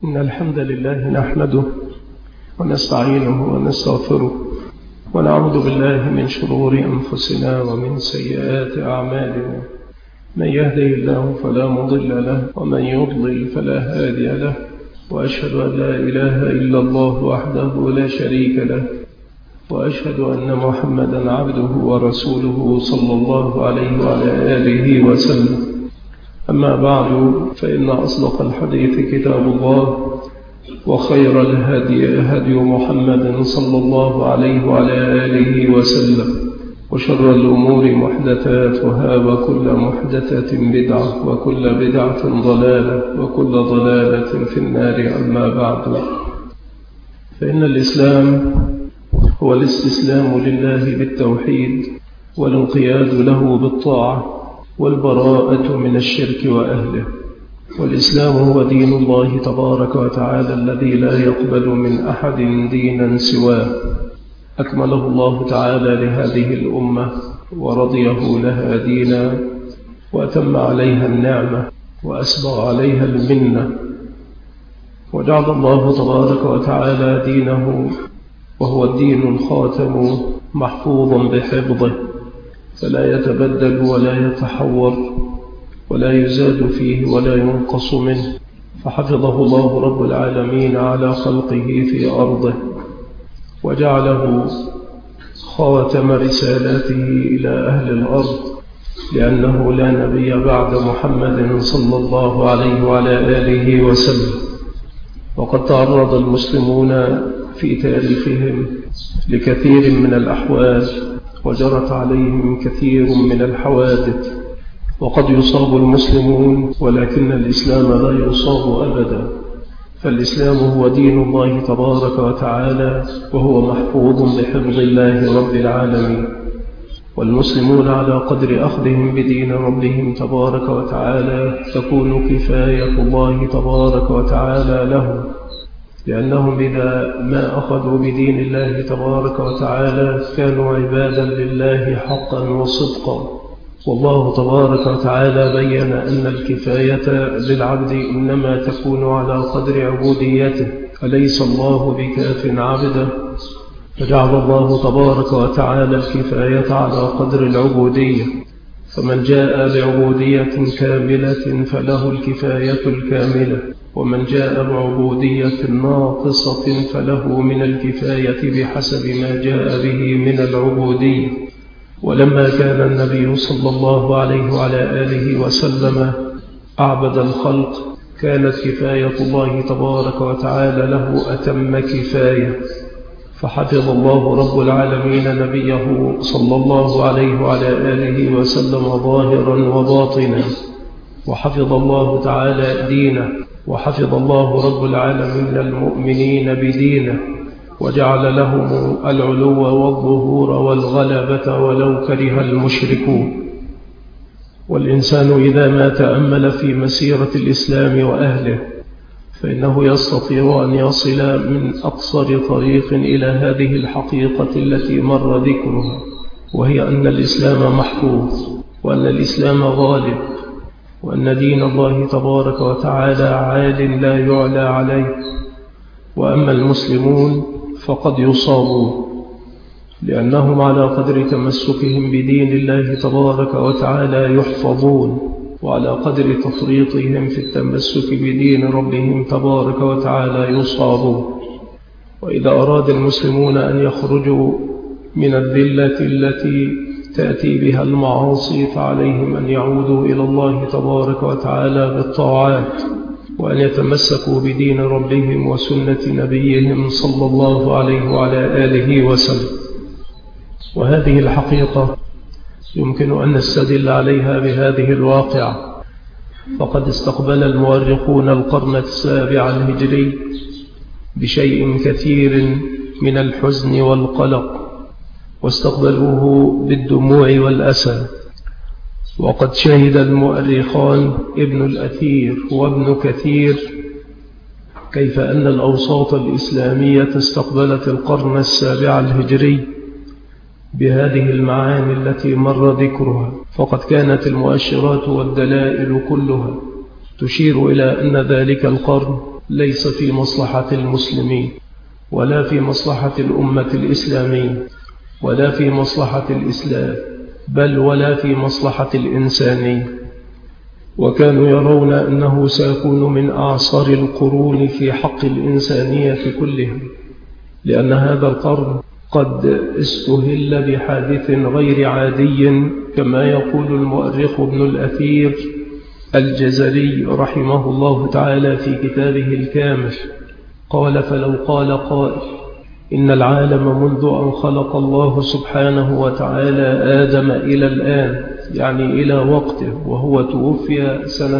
إن الحمد لله نحمده ونستعينه ونستغفره ونعوذ بالله من شرور أنفسنا ومن سيئات أعمالنا. من يهده الله فلا مضل له ومن يضلل فلا هادي له، وأشهد أن لا إله إلا الله وحده لا شريك له، وأشهد أن محمدا عبده ورسوله صلى الله عليه وعلى آله وسلم. أما بعد، فإن أصدق الحديث كتاب الله، وخير الهدي هدي محمد صلى الله عليه وعلى آله وسلم، وشر الأمور محدثاتها، وكل محدثة بدعة، وكل بدعة ضلالة، وكل ضلالة في النار. أما بعد، فإن الإسلام هو الاستسلام لله بالتوحيد، والانقياد له بالطاعة، والبراءة من الشرك وأهله. والإسلام هو دين الله تبارك وتعالى الذي لا يقبل من أحد دينا سواه. أكمله الله تعالى لهذه الأمة ورضيه لها دينا، وأتم عليها النعمة وأسبغ عليها المنة، وجعل الله تبارك وتعالى دينه وهو الدين الخاتم محفوظا بحفظه، فلا يتبدل ولا يتحور ولا يزاد فيه ولا ينقص منه، فحفظه الله رب العالمين على خلقه في أرضه، وجعله خاتم رسالاته إلى أهل الأرض، لأنه لا نبي بعد محمد صلى الله عليه وعلى آله وسلم. وقد تعرض المسلمون في تاريخهم لكثير من الأحوال، وجرت عليهم كثير من الحوادث، وقد يصاب المسلمون ولكن الإسلام لا يصاب أبدا. فالإسلام هو دين الله تبارك وتعالى، وهو محفوظ بحفظ الله رب العالمين. والمسلمون على قدر أخذهم بدين ربهم تبارك وتعالى تكون كفاية الله تبارك وتعالى لهم، لأنهم إذا ما أخذوا بدين الله تبارك وتعالى كانوا عبادا لله حقا وصدقا. والله تبارك وتعالى بيّن أن الكفاية للعبد إنما تكون على قدر عبوديته، أليس الله بكاف عبده؟ فجعل الله تبارك وتعالى الكفاية على قدر العبودية، فمن جاء بعبودية كاملة فله الكفاية الكاملة، ومن جاء بعبودية ناقصة فله من الكفاية بحسب ما جاء به من العبودية. ولما كان النبي صلى الله عليه وعلى آله وسلم أعبد الخلق، كانت كفاية الله تبارك وتعالى له أتم كفاية، فحفظ الله رب العالمين نبيه صلى الله عليه وعلى آله وسلم ظاهرا وباطنا، وحفظ الله تعالى دينه، وحفظ الله رب العالمين المؤمنين بدينه، وجعل لهم العلو والظهور والغلبة ولو كره المشركون. والإنسان إذا ما تأمل في مسيرة الإسلام وأهله فإنه يستطيع أن يصل من أقصر طريق إلى هذه الحقيقة التي مر ذكرها، وهي أن الإسلام محفوظ، وأن الإسلام غالب، وأن دين الله تبارك وتعالى عال لا يعلى عليه. وأما المسلمون فقد يصابون، لأنهم على قدر تمسكهم بدين الله تبارك وتعالى يحفظون، وعلى قدر تفريطهم في التمسك بدين ربهم تبارك وتعالى يصابون. وإذا أراد المسلمون أن يخرجوا من الذلة التي تأتي بها المعاصي فعليهم أن يعودوا إلى الله تبارك وتعالى بالطاعات، وأن يتمسكوا بدين ربهم وسنة نبيهم صلى الله عليه وعلى آله وسلم. وهذه الحقيقة يمكن أن نستدل عليها بهذه الواقعة. فقد استقبل المؤرخون القرن السابع الهجري بشيء كثير من الحزن والقلق، واستقبلوه بالدموع والأسى. وقد شهد المؤرخان ابن الأثير وابن كثير كيف أن الأوساط الإسلامية استقبلت القرن السابع الهجري بهذه المعاني التي مر ذكرها. فقد كانت المؤشرات والدلائل كلها تشير إلى أن ذلك القرن ليس في مصلحة المسلمين ولا في مصلحة الأمة الإسلامية ولا في مصلحة الإسلام، بل ولا في مصلحة الإنسانية. وكانوا يرون أنه سيكون من أعصر القرون في حق الإنسانية كلها، لأن هذا القرن قد استهل بحادث غير عادي، كما يقول المؤرخ ابن الأثير الجزري رحمه الله تعالى في كتابه الكامل، قال: فلو قال قائل إن العالم منذ أن خلق الله سبحانه وتعالى آدم إلى الآن، يعني إلى وقته، وهو توفي سنة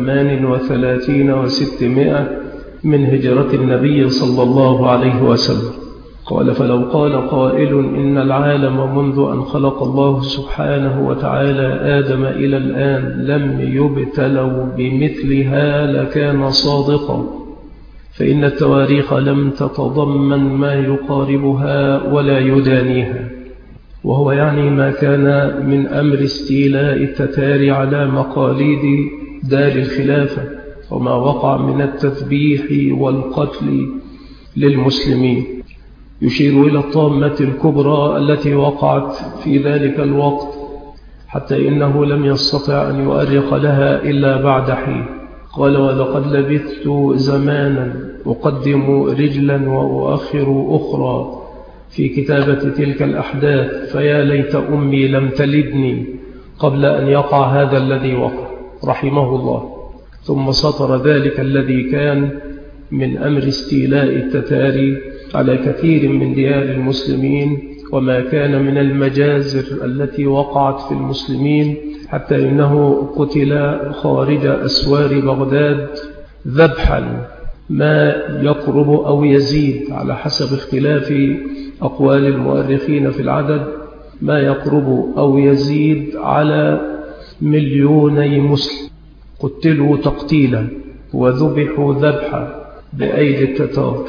38 و600 من هجرة النبي صلى الله عليه وسلم، قال: فلو قال قائل إن العالم منذ أن خلق الله سبحانه وتعالى آدم إلى الآن لم يبتلوا بمثلها لكان صادقا، فإن التواريخ لم تتضمن ما يقاربها ولا يدانيها. وهو يعني ما كان من أمر استيلاء التتار على مقاليد دار الخلافة، وما وقع من التذبيح والقتل للمسلمين، يشير إلى الطامة الكبرى التي وقعت في ذلك الوقت، حتى إنه لم يستطع أن يؤرخ لها إلا بعد حين. قال: ولقد لبثت زمانا أقدم رجلا وأؤخر أخرى في كتابة تلك الأحداث، فيا ليت أمي لم تلدني قبل أن يقع هذا الذي وقع، رحمه الله. ثم سطر ذلك الذي كان من أمر استيلاء التتار على كثير من ديار المسلمين، وما كان من المجازر التي وقعت في المسلمين، حتى إنه قتل خارج أسوار بغداد ذبحا ما يقرب أو يزيد على حسب اختلاف أقوال المؤرخين في العدد، ما يقرب أو يزيد على 2,000,000 مسلم قتلوا تقتيلا وذبحوا ذبحا بأيدي التتار.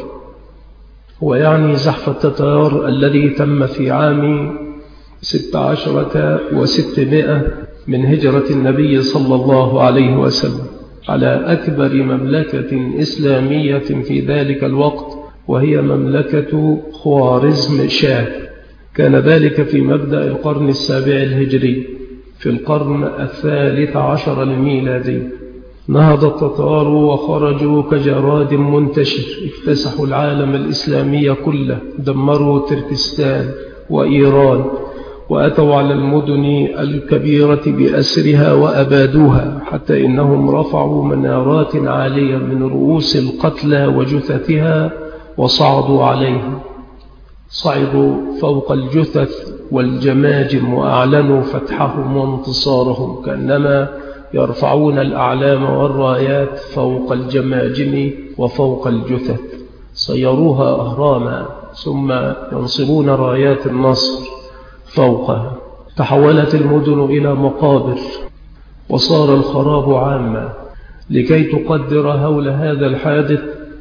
ويعني زحف التتار الذي تم في عام 16 و600 من هجرة النبي صلى الله عليه وسلم على أكبر مملكة إسلامية في ذلك الوقت، وهي مملكة خوارزم شاه. كان ذلك في مبدأ القرن 7 الهجري، في القرن 13 الميلادي. نهض التتار وخرجوا كجراد منتشر، اكتسحوا العالم الإسلامي كله، دمروا تركستان وإيران، وأتوا على المدن الكبيرة بأسرها وأبادوها، حتى إنهم رفعوا منارات عالية من رؤوس القتلى وجثثها وصعدوا عليها، صعدوا فوق الجثث والجماجم وأعلنوا فتحهم وانتصارهم، كأنما يرفعون الأعلام والرايات فوق الجماجم وفوق الجثث، صيروها أهراما ثم ينصبون رايات النصر فوقها. تحولت المدن إلى مقابر، وصار الخراب عاما. لكي تقدر هول هذا الحادث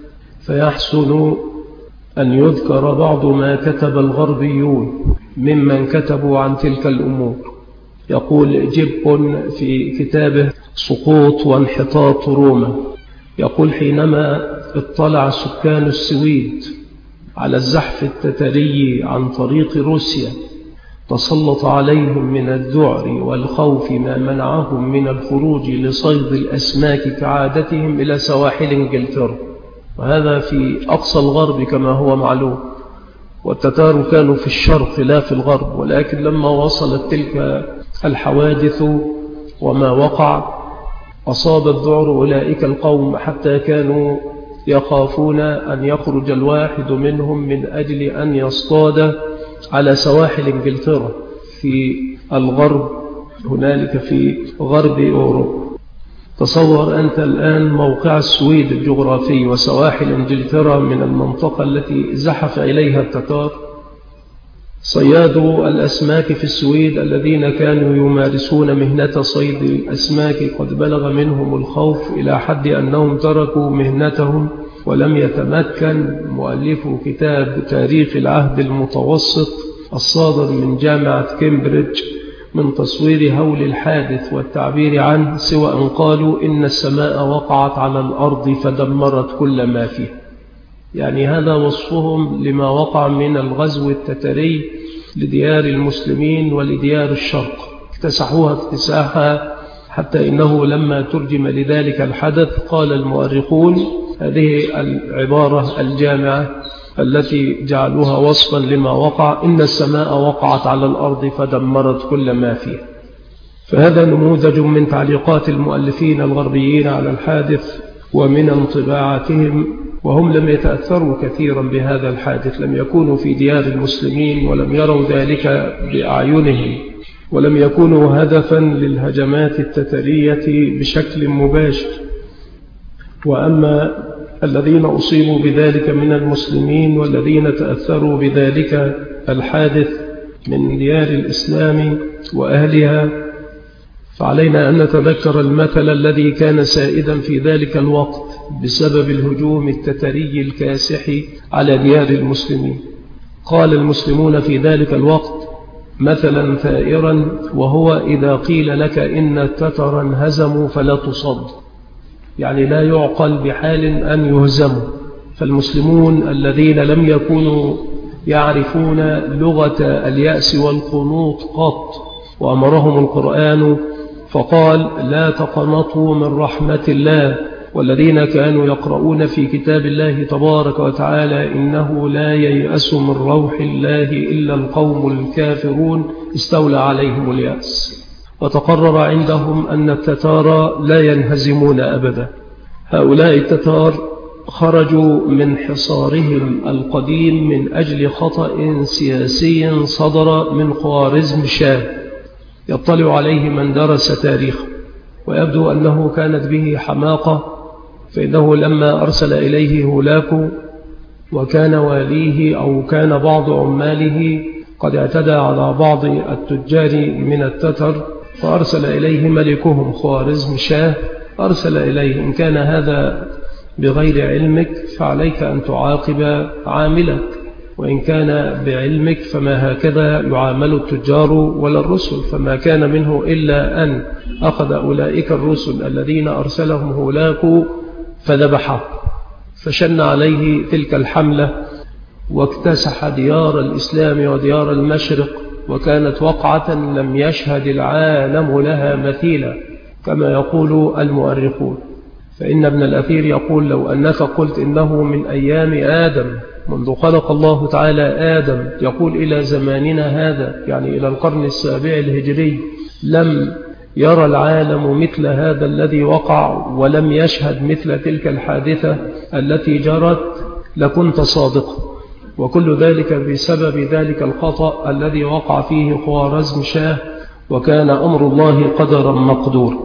فيحسن أن يذكر بعض ما كتب الغربيون ممن كتبوا عن تلك الأمور. يقول جيب في كتابه سقوط وانحطاط روما، يقول: حينما اطلع سكان السويد على الزحف التتري عن طريق روسيا، تسلط عليهم من الذعر والخوف ما منعهم من الخروج لصيد الأسماك كعادتهم إلى سواحل إنجلترا، وهذا في أقصى الغرب كما هو معلوم، والتتار كانوا في الشرق لا في الغرب. ولكن لما وصلت تلك الحوادث وما وقع، أصاب الذعر أولئك القوم حتى كانوا يخافون أن يخرج الواحد منهم من أجل أن يصطاد على سواحل إنجلترا في الغرب، هنالك في غرب أوروبا. تصور أنت الآن موقع السويد الجغرافي وسواحل إنجلترا من المنطقة التي زحف إليها التتار. صياد الأسماك في السويد الذين كانوا يمارسون مهنة صيد الأسماك قد بلغ منهم الخوف إلى حد أنهم تركوا مهنتهم، ولم يتمكن مؤلف كتاب تاريخ العهد المتوسط الصادر من جامعة كامبريدج من تصوير هول الحادث والتعبير عنه سوى أن قالوا إن السماء وقعت على الأرض فدمرت كل ما فيه. يعني هذا وصفهم لما وقع من الغزو التتري لديار المسلمين ولديار الشرق، اكتسحوها اكتساحا حتى إنه لما ترجم لذلك الحدث قال المؤرخون هذه العبارة الجامعة التي جعلوها وصفا لما وقع: إن السماء وقعت على الأرض فدمرت كل ما فيه. فهذا نموذج من تعليقات المؤلفين الغربيين على الحادث ومن انطباعاتهم، وهم لم يتأثروا كثيرا بهذا الحادث، لم يكونوا في ديار المسلمين ولم يروا ذلك بأعينهم، ولم يكونوا هدفا للهجمات التترية بشكل مباشر. وأما الذين أصيبوا بذلك من المسلمين والذين تأثروا بذلك الحادث من ديار الإسلام وأهلها، فعلينا أن نتذكر المثل الذي كان سائدا في ذلك الوقت بسبب الهجوم التتري الكاسح على ديار المسلمين. قال المسلمون في ذلك الوقت مثلا ثائرا، وهو: إذا قيل لك إن التتر هزموا فلا تصد، يعني لا يعقل بحال أن يهزموا. فالمسلمون الذين لم يكونوا يعرفون لغة اليأس والقنوط قط، وأمرهم القرآن فقال: لا تقنطوا من رحمة الله، والذين كانوا يقرؤون في كتاب الله تبارك وتعالى إنه لا ييأس من روح الله إلا القوم الكافرون، استولى عليهم اليأس. وتقرر عندهم أن التتار لا ينهزمون أبدا. هؤلاء التتار خرجوا من حصارهم القديم من أجل خطأ سياسي صدر من خوارزم شاه يطلع عليه من درس تاريخه، ويبدو أنه كانت به حماقة، فإنه لما أرسل إليه هولاكو وكان واليه أو كان بعض عماله قد اعتدى على بعض التجار من التتر، فأرسل إليه ملكهم خوارزم شاه، أرسل إليه: إن كان هذا بغير علمك فعليك أن تعاقب عاملك، وإن كان بعلمك فما هكذا يعامل التجار ولا الرسل. فما كان منه إلا أن أخذ أولئك الرسل الذين أرسلهم هولاكو فذبحه، فشن عليه تلك الحملة واكتسح ديار الإسلام وديار المشرق، وكانت وقعة لم يشهد العالم لها مثيلا كما يقول المؤرخون. فإن ابن الأثير يقول: لو أنك قلت إنه من أيام آدم منذ خلق الله تعالى آدم، يقول إلى زماننا هذا، يعني إلى القرن السابع الهجري، لم يرى العالم مثل هذا الذي وقع ولم يشهد مثل تلك الحادثة التي جرت، لكنت صادقا. وكل ذلك بسبب ذلك الخطأ الذي وقع فيه خوارزم شاه، وكان أمر الله قدرا مقدورا.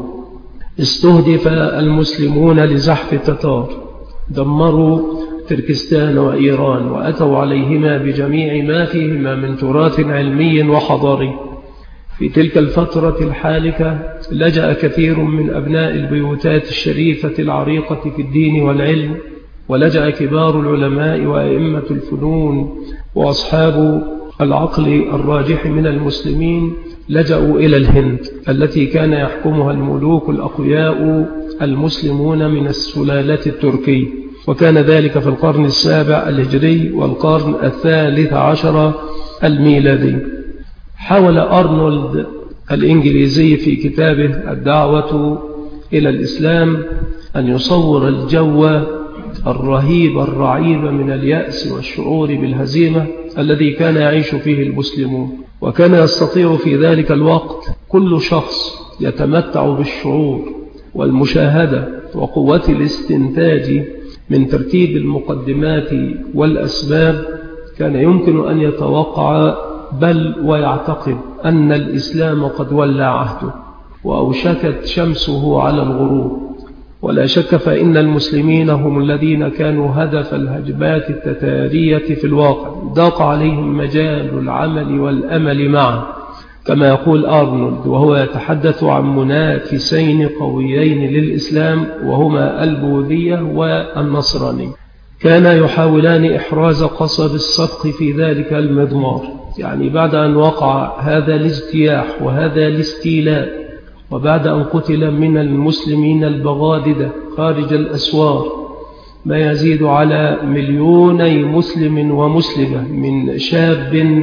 استهدف المسلمون لزحف التتار، دمروا تركستان وإيران، وأتوا عليهما بجميع ما فيهما من تراث علمي وحضاري. في تلك الفترة الحالكة لجأ كثير من أبناء البيوتات الشريفة العريقة في الدين والعلم، ولجأ كبار العلماء وأئمة الفنون وأصحاب العقل الراجح من المسلمين، لجأوا إلى الهند التي كان يحكمها الملوك الأقوياء المسلمون من السلالة التركية، وكان ذلك في القرن السابع الهجري والقرن الثالث عشر الميلادي. حاول أرنولد الإنجليزي في كتابه الدعوة إلى الإسلام أن يصور الجو الرهيب الرعيب من اليأس والشعور بالهزيمة الذي كان يعيش فيه المسلمون. وكان يستطيع في ذلك الوقت كل شخص يتمتع بالشعور والمشاهدة وقوة الاستنتاج من ترتيب المقدمات والأسباب، كان يمكن أن يتوقع بل ويعتقد أن الإسلام قد ولى عهده وأوشكت شمسه على الغروب. ولا شك فإن المسلمين هم الذين كانوا هدف الهجمات التتارية في الواقع، ضاق عليهم مجال العمل والأمل معا، كما يقول أرنولد وهو يتحدث عن منافسين قويين للإسلام وهما البوذية والنصرانية. كانا يحاولان إحراز قصب الصدق في ذلك المضمار، يعني بعد أن وقع هذا الاجتياح وهذا الاستيلاء، وبعد أن قتل من المسلمين البغاددة خارج الأسوار ما يزيد على 2,000,000 مسلم ومسلمة، من شاب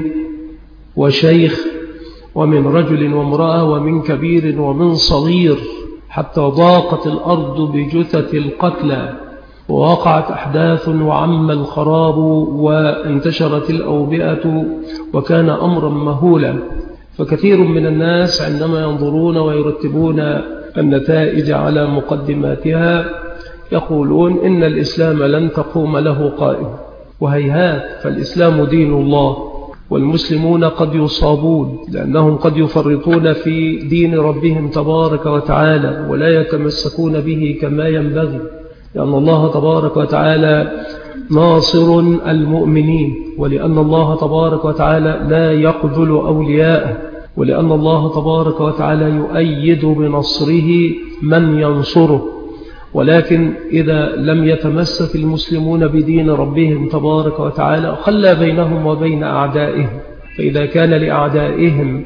وشيخ ومن رجل وامرأة ومن كبير ومن صغير، حتى ضاقت الأرض بجثث القتلى، ووقعت أحداث وعم الخراب وانتشرت الأوبئة، وكان أمرا مهولا. فكثير من الناس عندما ينظرون ويرتبون النتائج على مقدماتها يقولون إن الإسلام لن تقوم له قائم، وهيهات، فالإسلام دين الله، والمسلمون قد يصابون لأنهم قد يفرطون في دين ربهم تبارك وتعالى ولا يتمسكون به كما ينبغي، لأن الله تبارك وتعالى ناصر المؤمنين، ولأن الله تبارك وتعالى لا يقتل أولياءه، ولأن الله تبارك وتعالى يؤيد بنصره من ينصره. ولكن إذا لم يتمسك المسلمون بدين ربهم تبارك وتعالى خلى بينهم وبين أعدائهم، فإذا كان لأعدائهم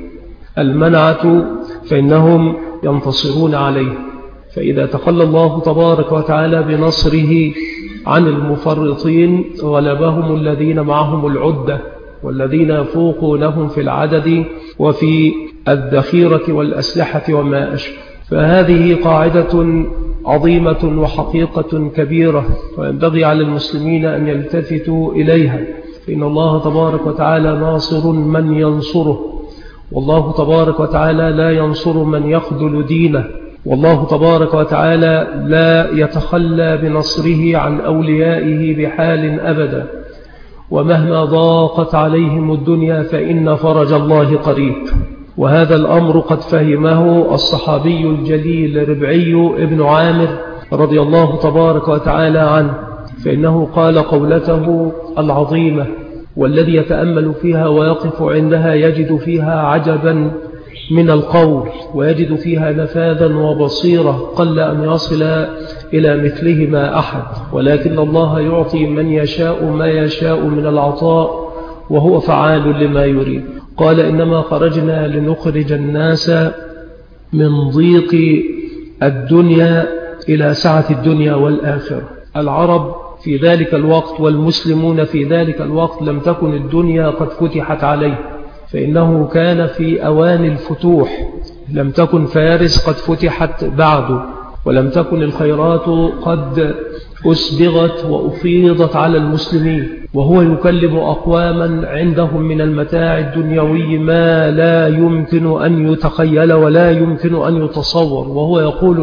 المنعة فإنهم ينتصرون عليه. فإذا تخلى الله تبارك وتعالى بنصره عن المفرطين غلبهم الذين معهم العدة والذين يفوقونهم في العدد وفي الذخيرة والأسلحة وما أشبه. فهذه قاعدة عظيمة وحقيقة كبيرة، وينبغي على المسلمين أن يلتفتوا إليها، فإن الله تبارك وتعالى ناصر من ينصره، والله تبارك وتعالى لا ينصر من يخذل دينه، والله تبارك وتعالى لا يتخلى بنصره عن أوليائه بحال أبدا. ومهما ضاقت عليهم الدنيا فإن فرج الله قريب، وهذا الأمر قد فهمه الصحابي الجليل ربعي ابن عامر رضي الله تبارك وتعالى عنه، فإنه قال قولته العظيمة والذي يتأمل فيها ويقف عندها يجد فيها عجبا من القول، ويجد فيها نفاذا وبصيرة قل أن يصل إلى مثلهما أحد، ولكن الله يعطي من يشاء ما يشاء من العطاء وهو فعال لما يريد. قال إنما خرجنا لنخرج الناس من ضيق الدنيا إلى سعة الدنيا والآخرة. العرب في ذلك الوقت والمسلمون في ذلك الوقت لم تكن الدنيا قد فتحت عليه، فإنه كان في أوان الفتوح، لم تكن فارس قد فتحت بعد، ولم تكن الخيرات قد أسبغت وأفيضت على المسلمين، وهو يكلم أقواما عندهم من المتاع الدنيوي ما لا يمكن أن يتخيل ولا يمكن أن يتصور، وهو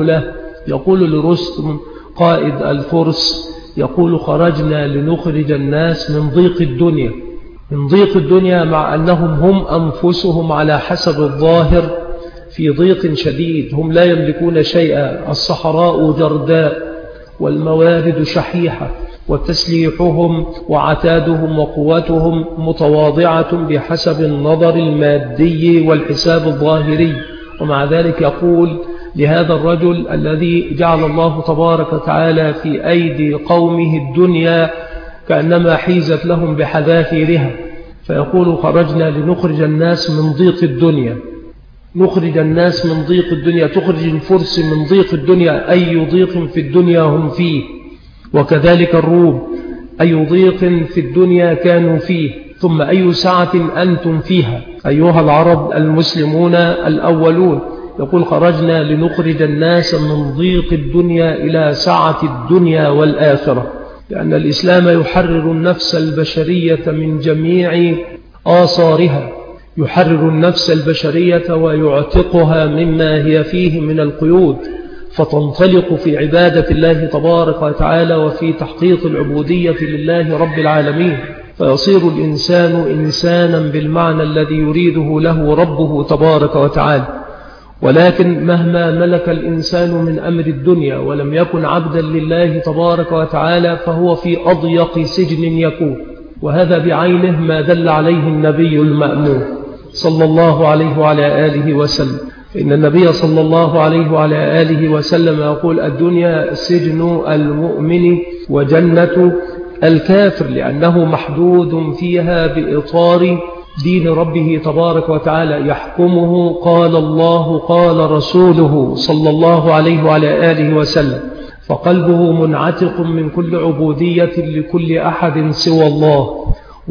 يقول لرستم قائد الفرس، يقول خرجنا لنخرج الناس من ضيق الدنيا، من ضيق الدنيا، مع أنهم هم أنفسهم على حسب الظاهر في ضيق شديد، هم لا يملكون شيئا، الصحراء جرداء والموارد شحيحة، وتسليحهم وعتادهم وقوتهم متواضعة بحسب النظر المادي والحساب الظاهري. ومع ذلك يقول لهذا الرجل الذي جعل الله تبارك وتعالى في أيدي قومه الدنيا كأنما حيزت لهم بحذافيرها، فيقول خرجنا لنخرج الناس من ضيق الدنيا، نخرج الناس من ضيق الدنيا، تخرج الفرس من ضيق الدنيا، أي ضيق في الدنيا هم فيه، وكذلك الروم أي ضيق في الدنيا كانوا فيه، ثم أي سعة أنتم فيها أيها العرب المسلمون الأولون. يقول خرجنا لنخرج الناس من ضيق الدنيا إلى سعة الدنيا والآخرة، لأن الإسلام يحرر النفس البشرية من جميع آثارها، يحرر النفس البشرية ويعتقها مما هي فيه من القيود، فتنطلق في عبادة الله تبارك وتعالى وفي تحقيق العبودية لله رب العالمين، فيصير الإنسان إنسانا بالمعنى الذي يريده له ربه تبارك وتعالى. ولكن مهما ملك الإنسان من أمر الدنيا ولم يكن عبدا لله تبارك وتعالى فهو في أضيق سجن يكون، وهذا بعينه ما دل عليه النبي المأمون صلى الله عليه وعلى آله وسلم. إن النبي صلى الله عليه وعلى آله وسلم يقول الدنيا سجن المؤمن وجنة الكافر، لأنه محدود فيها بإطار دين ربه تبارك وتعالى يحكمه قال الله قال رسوله صلى الله عليه وعلى آله وسلم، فقلبه منعتق من كل عبودية لكل أحد سوى الله،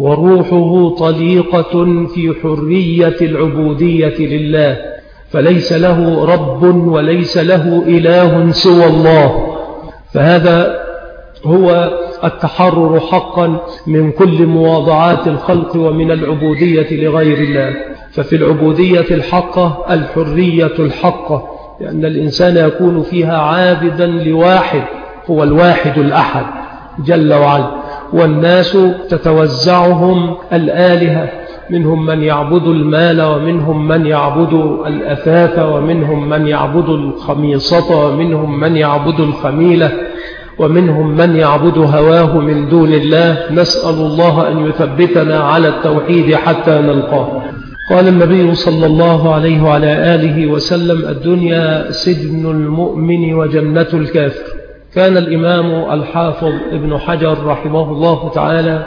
وروحه طليقة في حرية العبودية لله، فليس له رب وليس له إله سوى الله. فهذا هو التحرر حقا من كل مواضعات الخلق ومن العبودية لغير الله. ففي العبودية الحقة الحرية الحقة، لأن الإنسان يكون فيها عابدا لواحد هو الواحد الأحد جل وعلا، والناس تتوزعهم الآلهة، منهم من يعبد المال، ومنهم من يعبد الأثاث، ومنهم من يعبد الخميصة، ومنهم من يعبد الخميلة، ومنهم من يعبد هواه من دون الله. نسأل الله أن يثبتنا على التوحيد حتى نلقاه. قال النبي صلى الله عليه وعلى آله وسلم: الدنيا سجن المؤمن وجنة الكافر. كان الإمام الحافظ ابن حجر رحمه الله تعالى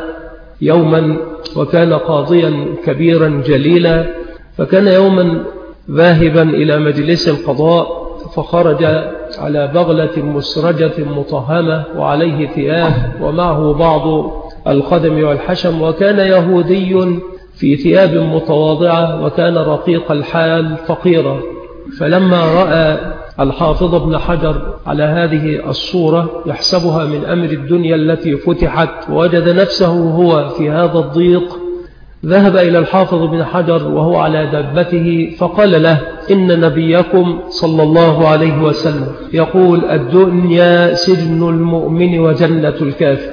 يوما، وكان قاضيا كبيرا جليلا، فكان يوما ذاهبا إلى مجلس القضاء، فخرج على بغلة مسرجة مطهمة وعليه ثياب ومعه بعض الخدم والحشم، وكان يهودي في ثياب متواضعة، وكان رقيق الحال فقيرا. فلما رأى الحافظ ابن حجر على هذه الصورة يحسبها من أمر الدنيا التي فتحت، ووجد نفسه هو في هذا الضيق، ذهب إلى الحافظ ابن حجر وهو على دابته فقال له: إن نبيكم صلى الله عليه وسلم يقول: الدنيا سجن المؤمن وجنة الكافر،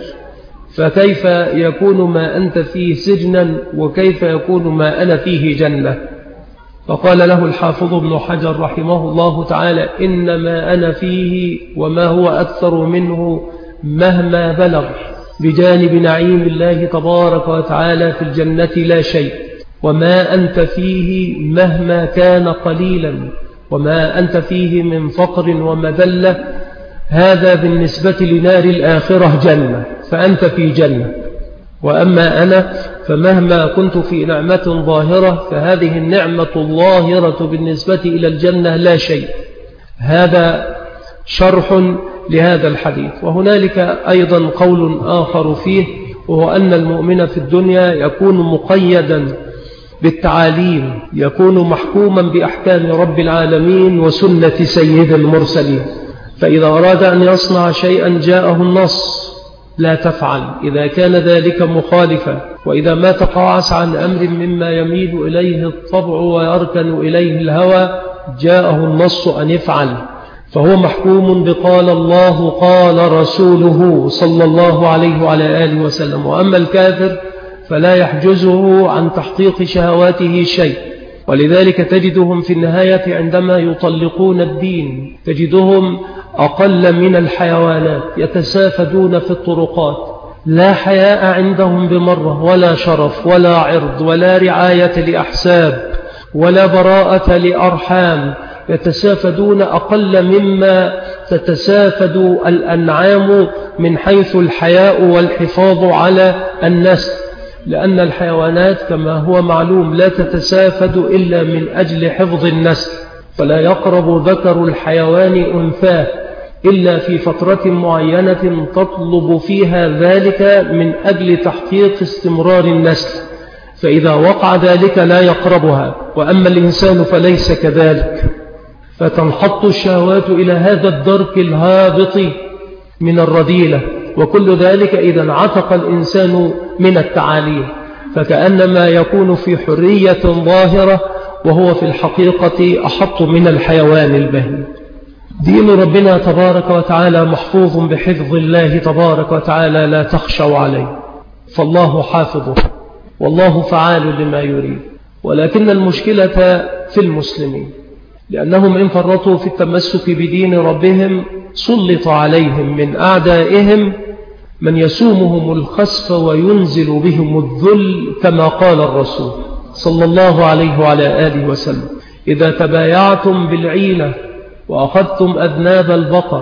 فكيف يكون ما أنت فيه سجنا، وكيف يكون ما أنا فيه جنة؟ فقال له الحافظ ابن حجر رحمه الله تعالى: إنما أنا فيه وما هو أكثر منه مهما بلغ بجانب نعيم الله تبارك وتعالى في الجنة لا شيء، وما أنت فيه مهما كان قليلا، وما أنت فيه من فقر ومذلة، هذا بالنسبة لنار الآخرة جنة، فأنت في جنة. وأما أنا فمهما كنت في نعمة ظاهرة فهذه النعمة الظاهرة بالنسبة إلى الجنة لا شيء. هذا شرح لهذا الحديث. وهنالك أيضا قول آخر فيه، وهو أن المؤمن في الدنيا يكون مقيدا بالتعاليم، يكون محكوما بأحكام رب العالمين وسنة سيد المرسلين، فإذا أراد أن يصنع شيئا جاءه النص: لا تفعل، إذا كان ذلك مخالفا، وإذا ما تقاعس عن أمر مما يميل إليه الطبع ويركن إليه الهوى جاءه النص أن يفعل، فهو محكوم بقال الله قال رسوله صلى الله عليه وعلى آله وسلم. وأما الكافر فلا يحجزه عن تحقيق شهواته شيء، ولذلك تجدهم في النهاية عندما يطلقون الدين تجدهم أقل من الحيوانات، يتسافدون في الطرقات، لا حياء عندهم بمرة، ولا شرف ولا عرض ولا رعاية لأحساب ولا براءة لأرحام، يتسافدون أقل مما تتسافد الأنعام من حيث الحياء والحفاظ على النسل، لأن الحيوانات كما هو معلوم لا تتسافد إلا من أجل حفظ النسل، فلا يقرب ذكر الحيوان أنثاه إلا في فترة معينة تطلب فيها ذلك من أجل تحقيق استمرار النسل، فإذا وقع ذلك لا يقربها. وأما الإنسان فليس كذلك، فتنحط الشهوات إلى هذا الدرك الهابط من الرذيلة، وكل ذلك إذا انعتق الإنسان من التعاليم، فكأنما يكون في حرية ظاهرة وهو في الحقيقة أحط من الحيوان البهيم. دين ربنا تبارك وتعالى محفوظ بحفظ الله تبارك وتعالى، لا تخشوا عليه، فالله حافظه والله فعال لما يريد. ولكن المشكلة في المسلمين، لأنهم إن فرطوا في التمسك بدين ربهم سلط عليهم من أعدائهم من يسومهم الخسف وينزل بهم الذل، كما قال الرسول صلى الله عليه وعلى آله وسلم: إذا تبايعتم بالعينة وأخذتم أذناب البقر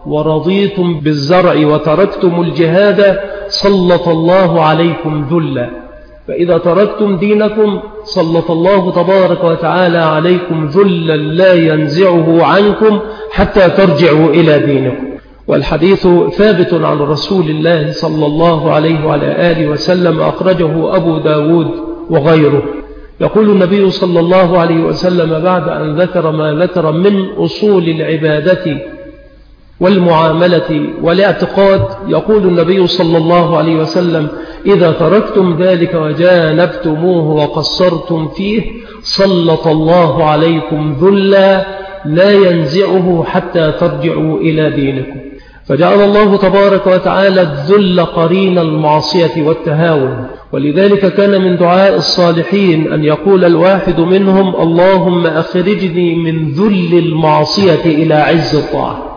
ورضيتم بالزرع وتركتم الجهاد سلط الله عليكم ذلا. فإذا تركتم دينكم سلط الله تبارك وتعالى عليكم ذلا لا ينزعه عنكم حتى ترجعوا إلى دينكم. والحديث ثابت عن رسول الله صلى الله عليه وعلى آله وسلم، أخرجه أبو داود وغيره. يقول النبي صلى الله عليه وسلم بعد أن ذكر ما ذكر من أصول العبادة والمعاملة والاعتقاد، يقول النبي صلى الله عليه وسلم: إذا تركتم ذلك وجانبتموه وقصرتم فيه سلط الله عليكم ذلا لا ينزعه حتى ترجعوا إلى دينكم. فجعل الله تبارك وتعالى الذل قرين المعصية والتهاون، ولذلك كان من دعاء الصالحين أن يقول الواحد منهم: اللهم أخرجني من ذل المعصية إلى عز الطاعة.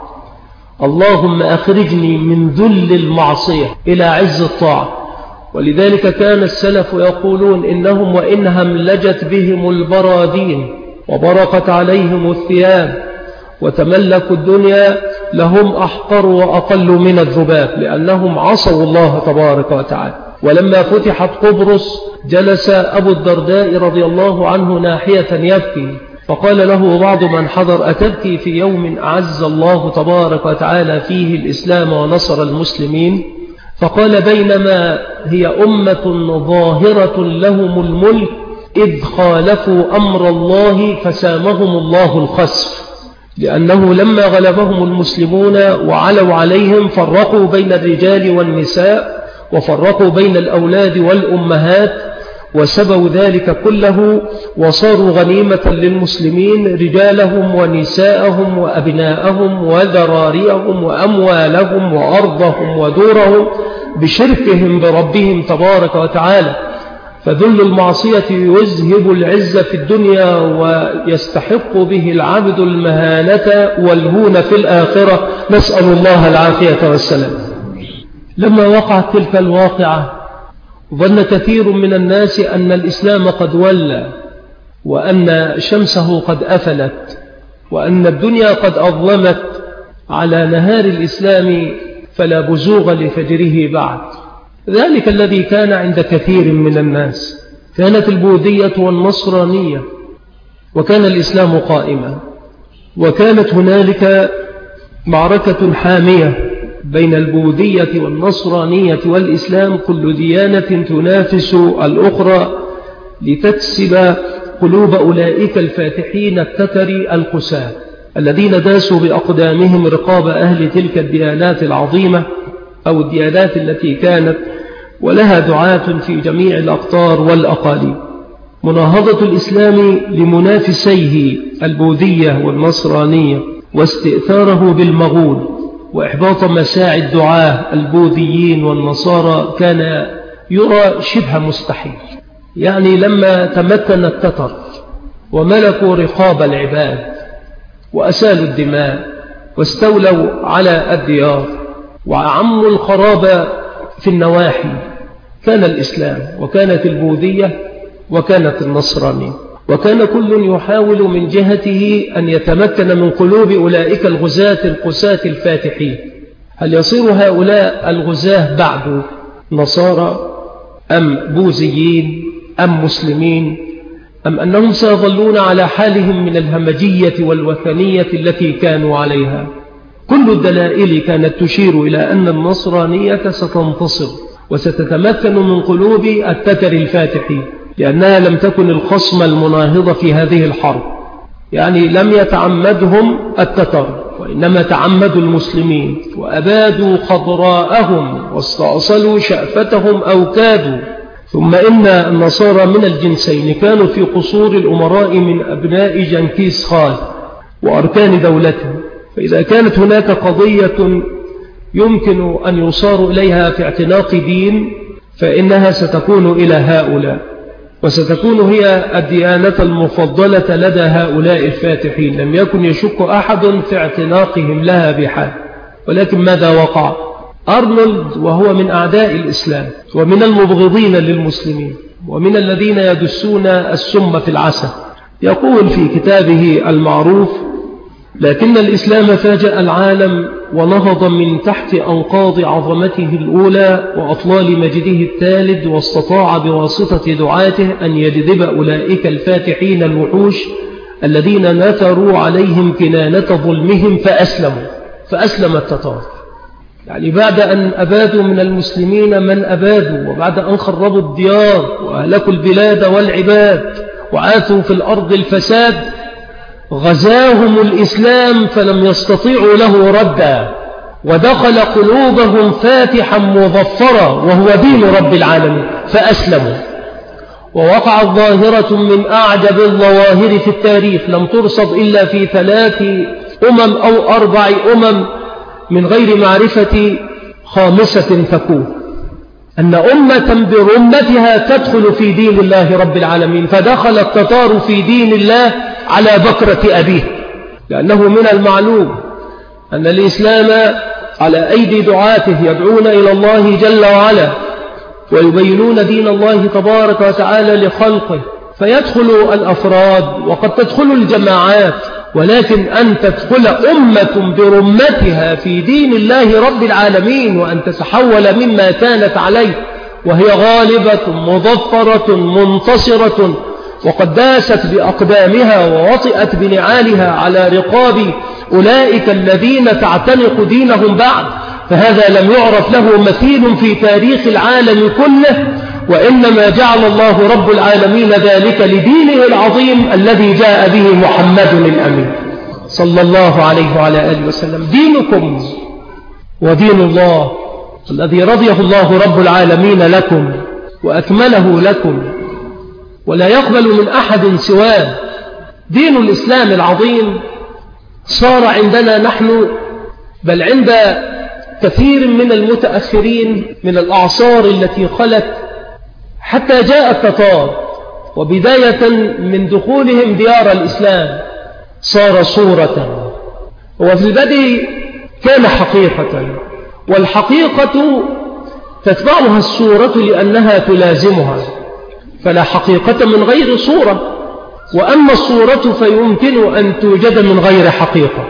اللهم أخرجني من ذل المعصية إلى عز الطاعة. ولذلك كان السلف يقولون: إنهم وإن هملجت بهم البرادين وبرقت عليهم الثياب وتملكوا الدنيا لهم أحقر وأقل من الذباب، لأنهم عصوا الله تبارك وتعالى. ولما فتحت قبرص جلس أبو الدرداء رضي الله عنه ناحية يبكي، فقال له بعض من حضر: أتبكي في يوم أعز الله تبارك وتعالى فيه الإسلام ونصر المسلمين؟ فقال: بينما هي أمة ظاهرة لهم الملك إذ خالفوا أمر الله فسامهم الله الخسف، لأنه لما غلبهم المسلمون وعلوا عليهم فرقوا بين الرجال والنساء وفرقوا بين الأولاد والأمهات، وسبوا ذلك كله وصاروا غنيمة للمسلمين رجالهم ونساءهم وأبناءهم وذراريهم وأموالهم وأرضهم ودورهم بشركهم بربهم تبارك وتعالى. فذل المعصية يذهب العز في الدنيا ويستحق به العبد المهانة والهون في الآخرة، نسأل الله العافية والسلام. لما وقعت تلك الواقعة ظن كثير من الناس أن الإسلام قد ولى، وأن شمسه قد أفلت، وأن الدنيا قد أظلمت على نهار الإسلام فلا بزوغ لفجره بعد. ذلك الذي كان عند كثير من الناس. كانت البوذية والنصرانية وكان الإسلام قائما، وكانت هنالك معركة حامية بين البوذية والنصرانية والإسلام، كل ديانة تنافس الأخرى لتكسب قلوب أولئك الفاتحين التتر القساة الذين داسوا بأقدامهم رقاب أهل تلك الديانات العظيمة، أو الديانات التي كانت ولها دعاة في جميع الأقطار والأقاليم. مناهضة الإسلام لمنافسيه البوذية والنصرانية واستئثاره بالمغول وإحباط مساعي الدعاة البوذيين والنصارى كان يرى شبه مستحيل. يعني لما تمكن التتر وملكوا رقاب العباد وأسالوا الدماء واستولوا على الديار وأعموا الخراب في النواحي، كان الإسلام وكانت البوذية وكانت النصرانية، وكان كل يحاول من جهته أن يتمكن من قلوب أولئك الغزاة القساة الفاتحين. هل يصير هؤلاء الغزاة بعد نصارى أم بوذيين أم مسلمين، أم أنهم سيظلون على حالهم من الهمجية والوثنية التي كانوا عليها؟ كل الدلائل كانت تشير إلى أن النصرانية ستنتصر وستتمكن من قلوب التتر الفاتحين، لأنها لم تكن الخصم المناهضة في هذه الحرب. يعني لم يتعمدهم التتر، وإنما تعمدوا المسلمين وأبادوا خضراءهم واستأصلوا شأفتهم أو كادوا. ثم إن النصارى من الجنسين كانوا في قصور الأمراء من أبناء جنكيز خان وأركان دولته، فإذا كانت هناك قضية يمكن أن يصار إليها في اعتناق دين فإنها ستكون إلى هؤلاء، وستكون هي الديانة المفضلة لدى هؤلاء الفاتحين. لم يكن يشك أحد في اعتناقهم لها بحال. ولكن ماذا وقع؟ أرنولد وهو من أعداء الإسلام ومن المبغضين للمسلمين ومن الذين يدسون السم في العسل، يقول في كتابه المعروف: لكن الإسلام فاجأ العالم ونهض من تحت أنقاض عظمته الأولى وأطلال مجده الثالث، واستطاع بواسطة دعاته أن يجذب أولئك الفاتحين الوحوش الذين نثروا عليهم كنانة ظلمهم فأسلم التتار. يعني بعد أن أبادوا من المسلمين من أبادوا، وبعد أن خربوا الديار وأهلكوا البلاد والعباد وعاثوا في الأرض الفساد، غزاهم الإسلام فلم يستطيعوا له ردا، ودخل قلوبهم فاتحا مظفرا وهو دين رب العالمين فأسلموا. ووقعت ظاهرة من أعجب الظواهر في التاريخ لم ترصد إلا في 3 أو 4 من غير معرفة خامسة تكون، أن أمة برمتها تدخل في دين الله رب العالمين، فدخل التتار في دين الله على بكرة أبيه، لأنه من المعلوم أن الإسلام على أيدي دعاته يدعون إلى الله جل وعلا ويبينون دين الله تبارك وتعالى لخلقه، فيدخل الأفراد وقد تدخل الجماعات، ولكن أن تدخل أمة برمتها في دين الله رب العالمين وأن تتحول مما كانت عليه وهي غالبة مظفرة منتصرة وقد داست بأقدامها ووطئت بنعالها على رقاب أولئك الذين تعتنق دينهم بعد، فهذا لم يعرف له مثيل في تاريخ العالم كله، وإنما جعل الله رب العالمين ذلك لدينه العظيم الذي جاء به محمد الأمين صلى الله عليه وعلى آله وسلم. دينكم ودين الله الذي رضيه الله رب العالمين لكم وأكمله لكم ولا يقبل من أحد سواه. دين الإسلام العظيم صار عندنا نحن بل عند كثير من المتأخرين من الأعصار التي خلت حتى جاء التتار، وبداية من دخولهم ديار الإسلام صار صورة، وفي البدء كان حقيقة، والحقيقة تتبعها الصورة لأنها تلازمها، فلا حقيقة من غير صورة، وأما الصورة فيمكن أن توجد من غير حقيقة.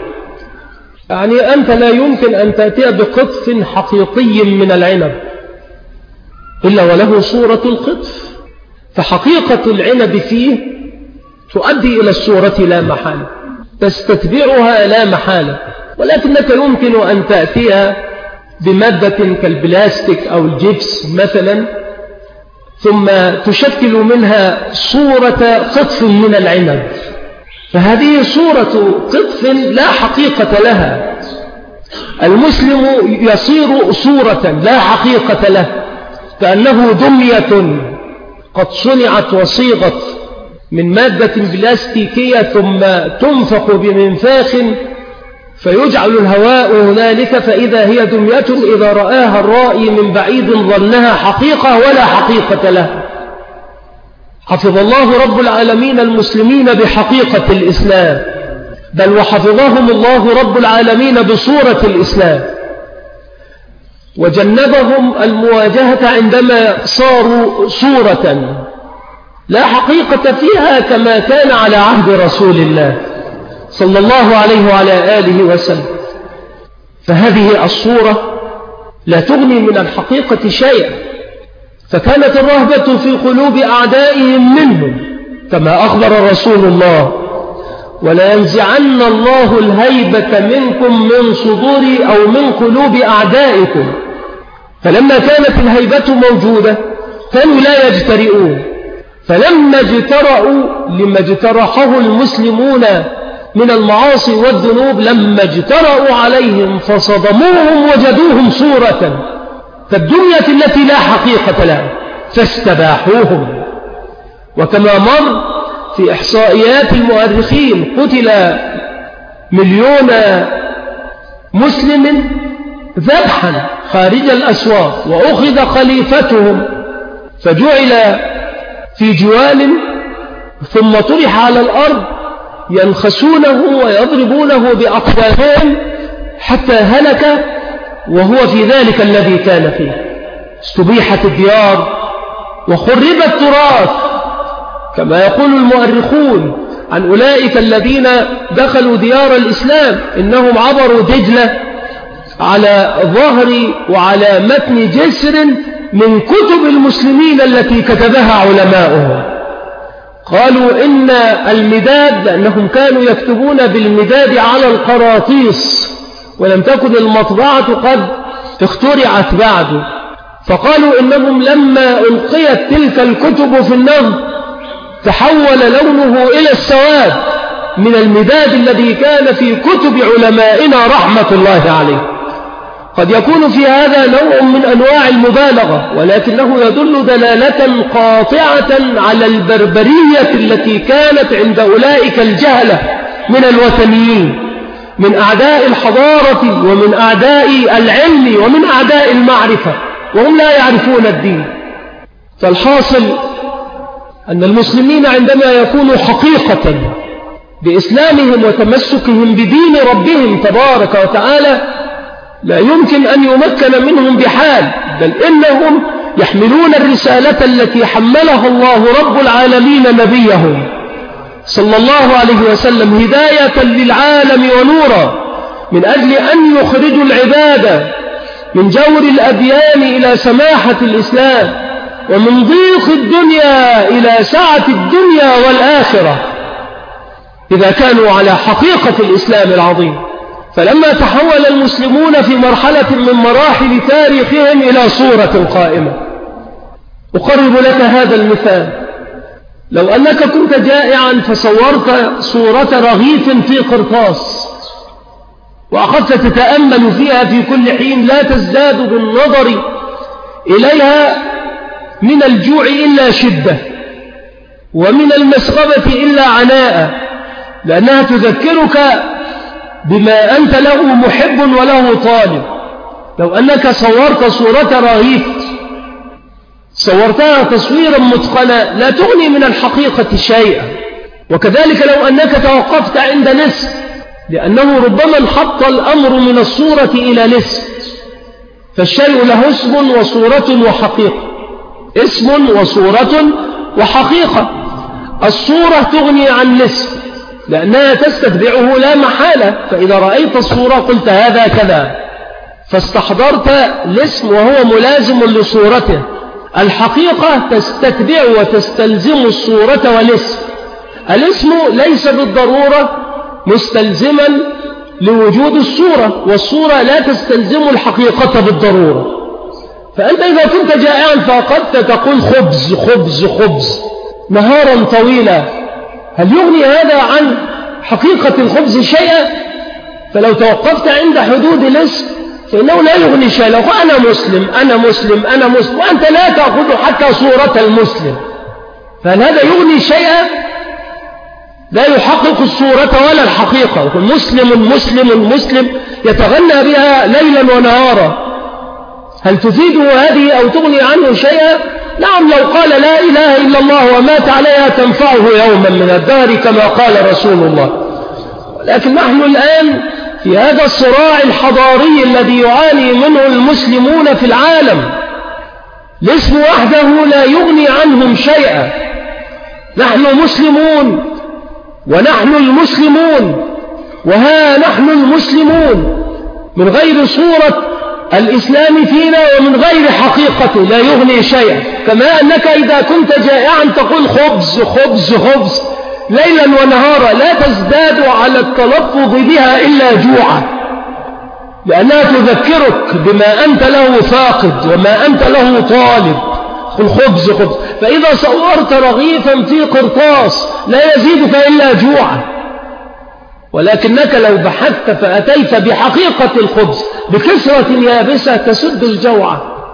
يعني أنت لا يمكن أن تأتي بقطف حقيقي من العنب إلا وله صورة القطف، فحقيقة العنب فيه تؤدي إلى الصورة لا محالة، تستتبعها لا محالة، ولكنك يمكن أن تأتي بمادة كالبلاستيك أو الجبس مثلا ثم تشكل منها صورة قطف من العنب، فهذه صورة قطف لا حقيقة لها. المسلم يصير صورة لا حقيقة له، كأنه دمية قد صنعت وصيغت من مادة بلاستيكية ثم تنفخ بمنفاخ فيجعل الهواء هنالك، فإذا هي دمية إذا رآها الرائي من بعيد ظنها حقيقة ولا حقيقة لها. حفظ الله رب العالمين المسلمين بحقيقة الإسلام، بل وحفظهم الله رب العالمين بصورة الإسلام، وجنبهم المواجهة عندما صاروا صورة لا حقيقة فيها كما كان على عهد رسول الله صلى الله عليه وعلى آله وسلم. فهذه الصورة لا تغني من الحقيقة شيئا، فكانت الرهبة في قلوب أعدائهم منهم كما أخبر رسول الله: ولا ينزعن الله الهيبة منكم من صدور أو من قلوب أعدائكم. فلما كانت الهيبة موجودة كانوا لا يجترئون، فلما اجترأوا لما اجترحه المسلمون من المعاصي والذنوب، لما اجترأوا عليهم فصدموهم وجدوهم صورة كالدنيا التي لا حقيقة لها فاستباحوهم. وكما مر في إحصائيات المؤرخين قتل 1,000,000 مسلم ذبحا خارج الأسواق، وأخذ خليفتهم فجعل في جوال ثم طرح على الأرض ينخسونه ويضربونه بأقدامهم حتى هلك وهو في ذلك الذي كان فيه. استبيحت الديار وخرب التراث، كما يقول المؤرخون عن أولئك الذين دخلوا ديار الإسلام إنهم عبروا دجلة على ظهر وعلى متن جسر من كتب المسلمين التي كتبها علماؤهم. قالوا إن المداد، لأنهم كانوا يكتبون بالمداد على القراطيس ولم تكن المطبعة قد اخترعت بعد، فقالوا إنهم لما ألقيت تلك الكتب في النظم تحول لونه إلى السواد من المداد الذي كان في كتب علمائنا رحمة الله عليه. قد يكون في هذا نوع من أنواع المبالغة، ولكنه يدل دلالة قاطعة على البربرية التي كانت عند أولئك الجهلة من الوثنيين، من أعداء الحضارة ومن أعداء العلم ومن أعداء المعرفة، وهم لا يعرفون الدين. فالحاصل أن المسلمين عندما يكونوا حقيقة بإسلامهم وتمسكهم بدين ربهم تبارك وتعالى لا يمكن أن يمكن منهم بحال، بل إنهم يحملون الرسالة التي حملها الله رب العالمين نبيهم صلى الله عليه وسلم هداية للعالم ونورا، من أجل أن يخرجوا العبادة من جور الأديان إلى سماحة الإسلام، ومن ضيق الدنيا إلى سعة الدنيا والآخرة، إذا كانوا على حقيقة الإسلام العظيم. فلما تحول المسلمون في مرحلة من مراحل تاريخهم إلى صورة قائمة، أقرب لك هذا المثال. لو أنك كنت جائعا فصورت صورة رغيف في قرطاس وأخذت تتأمل فيها في كل حين، لا تزداد بالنظر إليها من الجوع إلا شدة، ومن المسغبة إلا عناء، لأنها تذكرك بما أنت له محب وله طالب. لو أنك صورت صورة رغيف صورتها تصويرا متقنا لا تغني من الحقيقة شيئا. وكذلك لو أنك توقفت عند نصف، لأنه ربما انحط الأمر من الصورة إلى نصف، فالشيء له اسم وصورة وحقيقة، اسم وصورة وحقيقة. الصورة تغني عن نصف لأنها تستتبعه لا محالة، فإذا رأيت الصورة قلت هذا كذا فاستحضرت الاسم وهو ملازم لصورته. الحقيقة تستتبع وتستلزم الصورة والاسم. الاسم ليس بالضرورة مستلزما لوجود الصورة، والصورة لا تستلزم الحقيقة بالضرورة. فأنت إذا كنت جائعا فأخذت تقول خبز خبز خبز نهارا طويلا، هل يغني هذا عن حقيقة الخبز شيئا؟ فلو توقفت عند حدود الاسم فإنه لا يغني شيئا. لو أنا مسلم أنا مسلم أنا مسلم وأنت لا تأخذ حتى صورة المسلم، فهل هذا يغني شيئا؟ لا يحقق الصورة ولا الحقيقة. مسلم مسلم مسلم يتغنى بها ليلا ونهارا، هل تفيده هذه أو تغني عنه شيئا؟ نعم، لو قال لا إله إلا الله ومات عليها تنفعه يوما من الدهر كما قال رسول الله. لكن نحن الآن في هذا الصراع الحضاري الذي يعاني منه المسلمون في العالم، الاسم وحده لا يغني عنهم شيئا. نحن مسلمون ونحن المسلمون، وها نحن المسلمون من غير صورة الإسلام فينا ومن غير حقيقته لا يغني شيئا. كما أنك إذا كنت جائعا تقول خبز خبز خبز ليلا ونهارا، لا تزداد على التلفظ بها إلا جوعا، لأنها تذكرك بما أنت له فاقد وما أنت له طالب. قل خبز خبز. فإذا صورت رغيفا في قرطاس لا يزيدك إلا جوعا، ولكنك لو بحثت فأتيت بحقيقة الخبز بكسرة يابسة تسد الجوع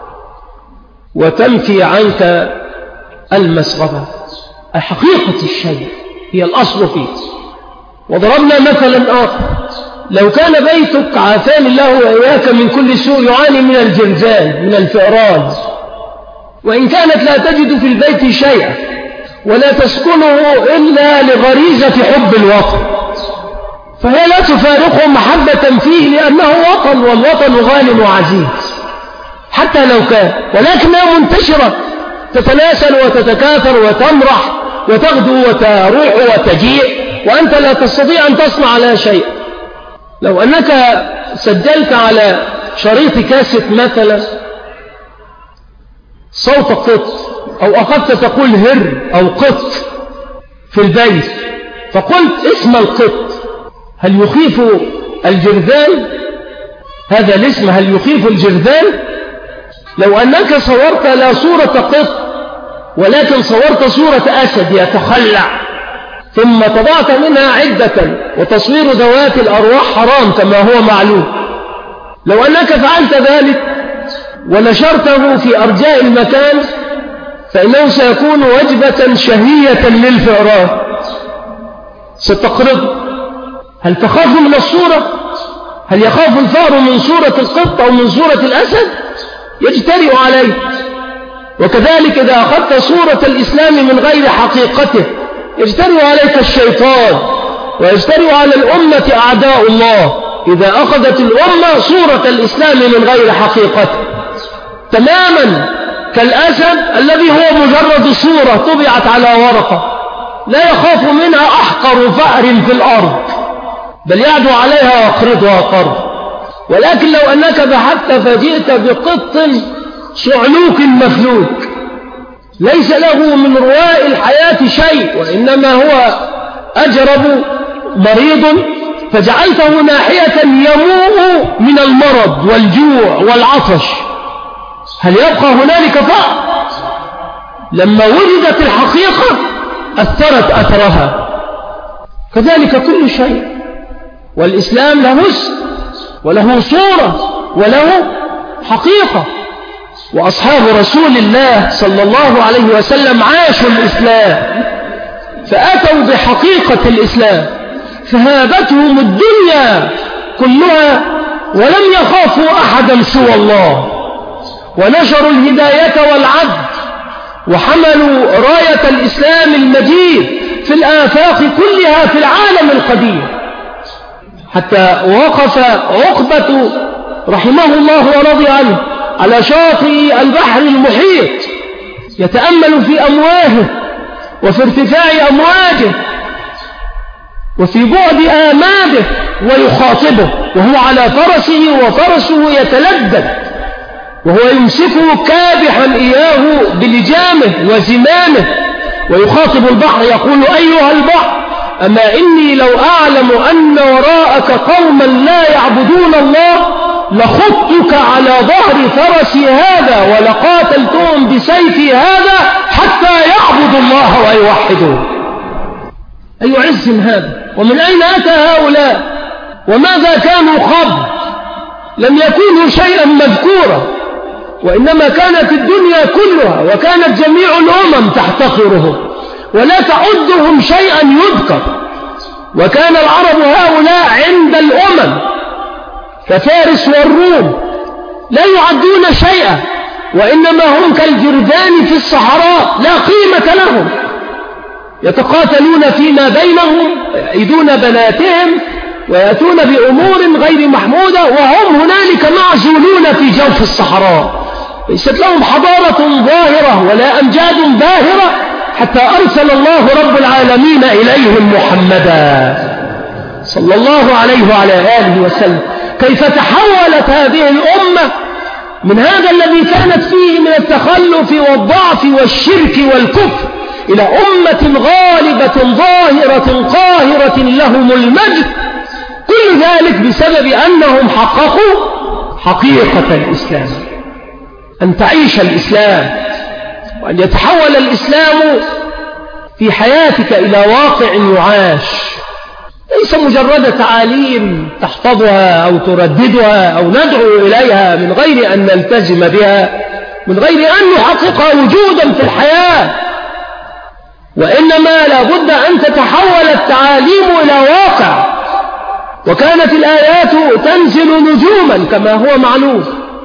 وتنفي عنك المسغبة. حقيقة الشيء هي الأصل فيه. وضربنا مثلا آخر، لو كان بيتك عافاني الله وإياك من كل سوء يعاني من الجرذان من الفئران، وإن كانت لا تجد في البيت شيئا ولا تسكنه إلا لغريزة حب الوطن، فهي لا تفارقه محبة فيه لأنه وطن، والوطن غال وعزيز حتى لو كان، ولكنها منتشرة تتناسل وتتكاثر وتمرح وتغدو وتروح وتجيء، وأنت لا تستطيع أن تصنع لها شيء. لو أنك سجلت على شريط كاسيت مثلا صوت قط، أو أخذت تقول هر أو قط في البيت، فقلت اسم القط، هل يخيف الجرذان؟ هذا الاسم هل يخيف الجرذان؟ لو أنك صورت لا صورة قط ولكن صورت صورة أسد يتخلع ثم طبعت منها عدة، وتصوير ذوات الأرواح حرام كما هو معلوم، لو أنك فعلت ذلك ونشرته في أرجاء المكان فإنه سيكون وجبة شهية للفئران ستقرض. هل تخاف من الصورة؟ هل يخاف الفأر من صورة القط أو من صورة الأسد؟ يجترئ عليه. وكذلك إذا أخذت صورة الإسلام من غير حقيقته يجترئ عليك الشيطان، ويجترئ على الأمة أعداء الله إذا أخذت الأمة صورة الإسلام من غير حقيقته، تماما كالأسد الذي هو مجرد صورة طبعت على ورقة لا يخاف منها أحقر فأر في الأرض، بل يعدو عليها ويقرضها قرض. ولكن لو أنك بحثت فجئت بقط صعلوك مفلوك ليس له من رواء الحياة شيء، وإنما هو أجرب مريض، فجعلته ناحية يموء من المرض والجوع والعطش، هل يبقى هنالك فأر؟ لما وجدت الحقيقة أثرت أثرها. كذلك كل شيء، والإسلام له اسم وله صورة وله حقيقة. وأصحاب رسول الله صلى الله عليه وسلم عاشوا الإسلام فأتوا بحقيقة الإسلام فهابتهم الدنيا كلها ولم يخافوا أحدا سوى الله، ونشروا الهداية والعدل وحملوا راية الإسلام المجيد في الآفاق كلها في العالم القديم، حتى وقف عقبة رحمه الله ورضي عنه على شاطئ البحر المحيط يتأمل في أمواجه وفي ارتفاع أمواجه وفي بعد آماده ويخاطبه وهو على فرسه وفرسه يتلدد وهو يمسكه كابحا إياه بلجامه وزمامه ويخاطب البحر يقول: أيها البحر، أما إني لو أعلم أن وراءك قوما لا يعبدون الله لخضتك على ظهر فرسي هذا ولقاتلتهم بسيفي هذا حتى يعبدوا الله ويوحدوه. أي عز هذا! ومن أين أتى هؤلاء؟ وماذا كانوا قبل؟ لم يكونوا شيئا مذكورا، وإنما كانت الدنيا كلها وكانت جميع الأمم تحتقرهم ولا تعدهم شيئا يذكر. وكان العرب هؤلاء عند الأمم كفارس والروم لا يعدون شيئا، وإنما هم كالجرذان في الصحراء لا قيمة لهم، يتقاتلون فيما بينهم ويعيدون بناتهم ويأتون بأمور غير محمودة وهم هنالك معزولون في جوف الصحراء، ليست لهم حضارة ظاهرة ولا أمجاد باهرة حتى أرسل الله رب العالمين إليهم محمدا صلى الله عليه وعلى آله وسلم. كيف تحولت هذه الأمة من هذا الذي كانت فيه من التخلف والضعف والشرك والكفر إلى أمة غالبة ظاهرة قاهرة لهم المجد، كل ذلك بسبب أنهم حققوا حقيقة الإسلام، أن تعيش الإسلام وأن يتحول الإسلام في حياتك إلى واقع يعاش، ليس مجرد تعاليم تحفظها أو ترددها أو ندعو إليها من غير أن نلتزم بها، من غير أن نحقق وجودا في الحياة، وإنما لا بد أن تتحول التعاليم إلى واقع. وكانت الآيات تنزل نجوما كما هو معلوم،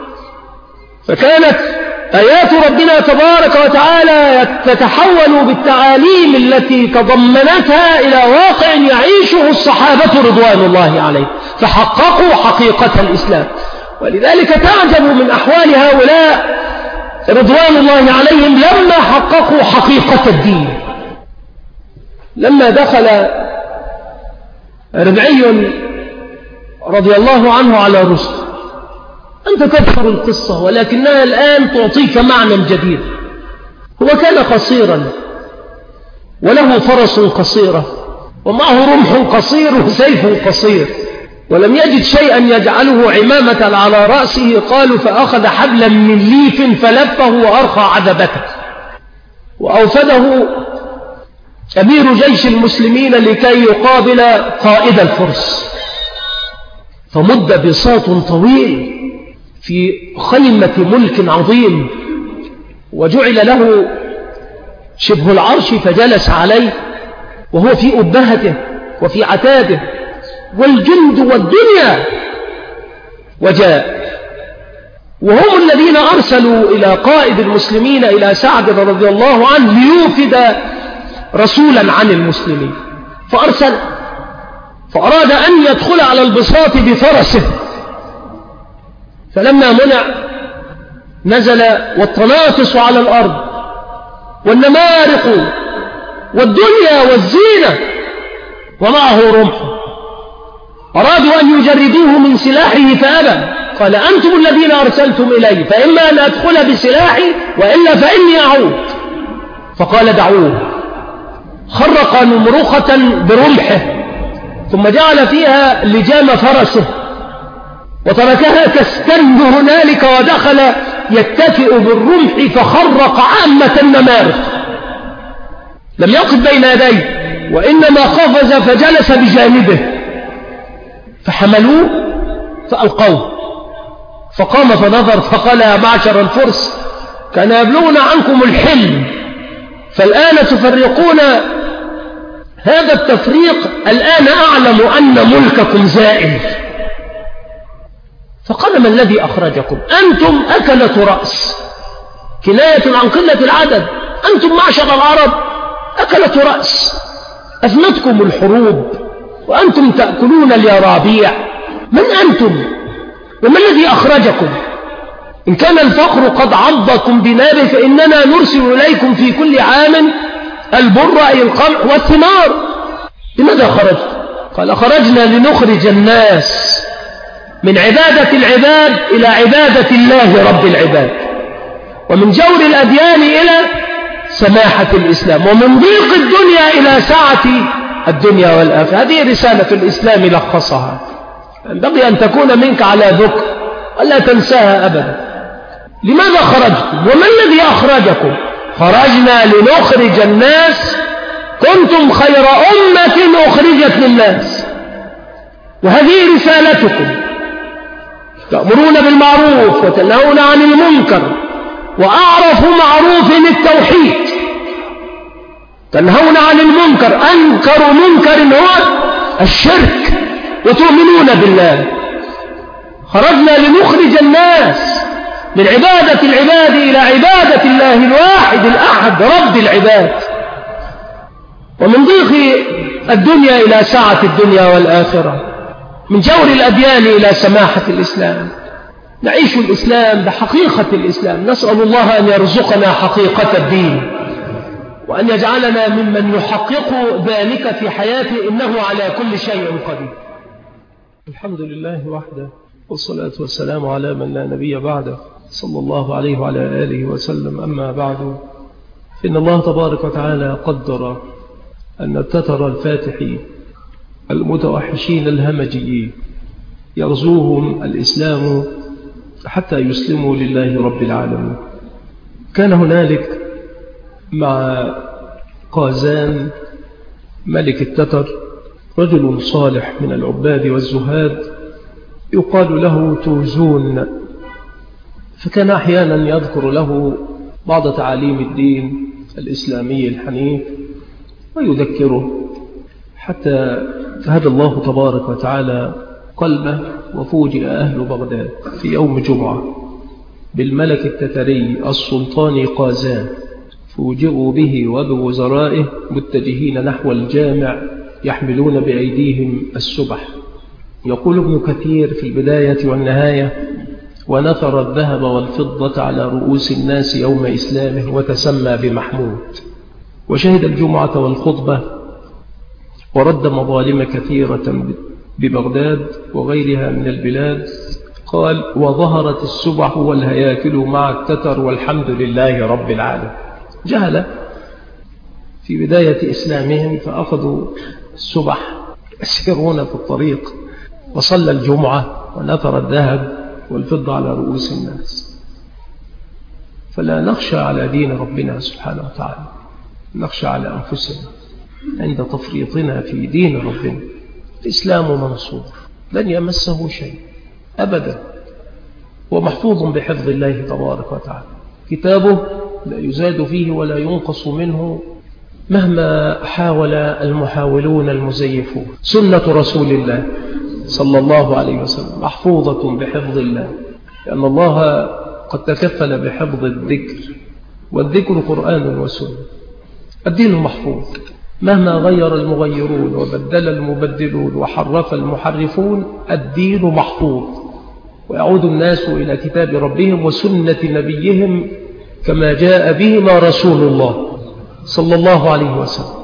فكانت آيات ربنا تبارك وتعالى تتحول بالتعاليم التي تضمنتها إلى واقع يعيشه الصحابة رضوان الله عليهم، فحققوا حقيقة الإسلام. ولذلك تعجب من أحوال هؤلاء رضوان الله عليهم لما حققوا حقيقة الدين. لما دخل ربعي رضي الله عنه على رستم أنت تذكر القصة ولكنها الآن تعطيك معنى جديد. هو كان قصيرا وله فرس قصيرة ومعه رمح قصير وسيف قصير، ولم يجد شيئا يجعله عمامة على رأسه. قالوا فأخذ حبلا من ليف فلفه وأرخى عذبته، وأوفده أمير جيش المسلمين لكي يقابل قائد الفرس، فمد بساط طويل في خيمة ملك عظيم، وجعل له شبه العرش فجلس عليه وهو في أبهته وفي عتاده والجند والدنيا. وجاء وهم الذين أرسلوا إلى قائد المسلمين إلى سعد رضي الله عنه ليوفد رسولا عن المسلمين، فأرسل فأراد أن يدخل على البساط بفرسه، فلما منع نزل والتناطس على الأرض والنمارق والدنيا والزينة ومعه رمح. أرادوا أن يجردوه من سلاحه فأبى، قال أنتم الذين أرسلتم إلي، فإما أن أدخل بسلاحي وإلا فإني أعود. فقال دعوه، خرق نمرخة برمحه ثم جعل فيها لجام فرسه وتركها تستن هنالك ودخل يتكئ بالرمح فخرق عامة النمارق. لم يقف بين يديه وإنما قفز فجلس بجانبه، فحملوه فألقوه، فقام فنظر فقال يا معشر الفرس كان يبلغنا عنكم الحلم، فالآن تفرقون هذا التفريق، الآن أعلم أن ملككم زائل. فقال ما الذي أخرجكم؟ أنتم أكلة رأس، كناية عن قلة العدد، أنتم معشر العرب أكلة رأس، أفنتكم الحروب وأنتم تأكلون اليرابيع. من أنتم وما الذي أخرجكم؟ إن كان الفقر قد عضكم بنار فإننا نرسل إليكم في كل عام البر أي القمح والثمار. لماذا خرجت؟ قال خرجنا لنخرج الناس من عبادة العباد إلى عبادة الله رب العباد، ومن جور الأديان إلى سماحة الإسلام، ومن ضيق الدنيا إلى سعة الدنيا والآخرة. هذه رسالة الإسلام لخصها، ينبغي أن تكون منك على ذكر ولا تنساها أبدا. لماذا خرجتم وما الذي أخرجكم؟ خرجنا لنخرج الناس، كنتم خير أمة أخرجت للناس، وهذه رسالتكم، تأمرون بالمعروف وتنهون عن المنكر، وأعرف معروف التوحيد. تنهون عن المنكر، أنكر منكر هو الشرك، وتؤمنون بالله. خرجنا لنخرج الناس من عبادة العباد إلى عبادة الله الواحد الأحد رب العباد، ومن ضيق الدنيا إلى سعة الدنيا والآخرة، من جور الأديان إلى سماحة الإسلام. نعيش الإسلام بحقيقة الإسلام. نسأل الله أن يرزقنا حقيقة الدين، وأن يجعلنا ممن يحقق ذلك في حياته، إنه على كل شيء قدير. الحمد لله وحده، والصلاة والسلام على من لا نبي بعده، صلى الله عليه وعلى آله وسلم. أما بعد، فإن الله تبارك وتعالى قدر أن التتر الفاتحين المتوحشين الهمجيين يرزوهم الإسلام حتى يسلموا لله رب العالمين. كان هنالك مع قازان ملك التتر رجل صالح من العباد والزهاد يقال له توزون، فكان أحيانا يذكر له بعض تعاليم الدين الإسلامي الحنيف ويذكره، حتى فهدى الله تبارك وتعالى قلبه، وفوجئ أهل بغداد في يوم جمعة بالملك التتري السلطان قازان، فوجئوا به وبوزرائه متجهين نحو الجامع يحملون بأيديهم السبح. يقول ابن كثير في البداية والنهاية: ونثر الذهب والفضة على رؤوس الناس يوم إسلامه وتسمى بمحمود، وشهد الجمعة والخطبة، ورد مظالم كثيرة ببغداد وغيرها من البلاد، قال وظهرت السبح والهياكل مع التتر والحمد لله رب العالمين. جهل في بداية إسلامهم فأخذوا السبح يسيرون في الطريق، وصلى الجمعة ونثر الذهب والفضة على رؤوس الناس. فلا نخشى على دين ربنا سبحانه وتعالى، نخشى على أنفسنا عند تفريطنا في دين ربنا. الإسلام منصور لن يمسه شيء أبدا، ومحفوظ بحفظ الله تبارك وتعالى. كتابه لا يزاد فيه ولا ينقص منه مهما حاول المحاولون المزيفون. سنة رسول الله صلى الله عليه وسلم محفوظة بحفظ الله، لأن الله قد تكفل بحفظ الذكر، والذكر قرآن وسنة. الدين محفوظ مهما غير المغيرون وبدل المبدلون وحرف المحرفون، الدين محفوظ، ويعود الناس إلى كتاب ربهم وسنة نبيهم كما جاء بهما رسول الله صلى الله عليه وسلم.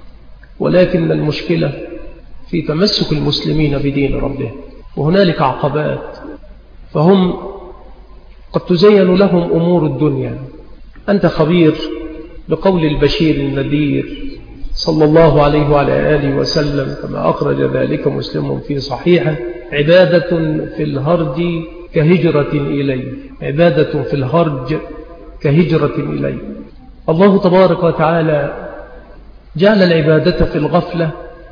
ولكن المشكلة في تمسك المسلمين بدين ربهم، وهنالك عقبات، فهم قد تزين لهم أمور الدنيا. أنت خبير بقول البشير النذير صلى الله عليه وعلى آله وسلم كما أخرج ذلك مسلم في صحيحه: عبادة في الهرج كهجرة إليه، عبادة في الهرج كهجرة إليه. الله تبارك وتعالى جعل العبادة في الغفلة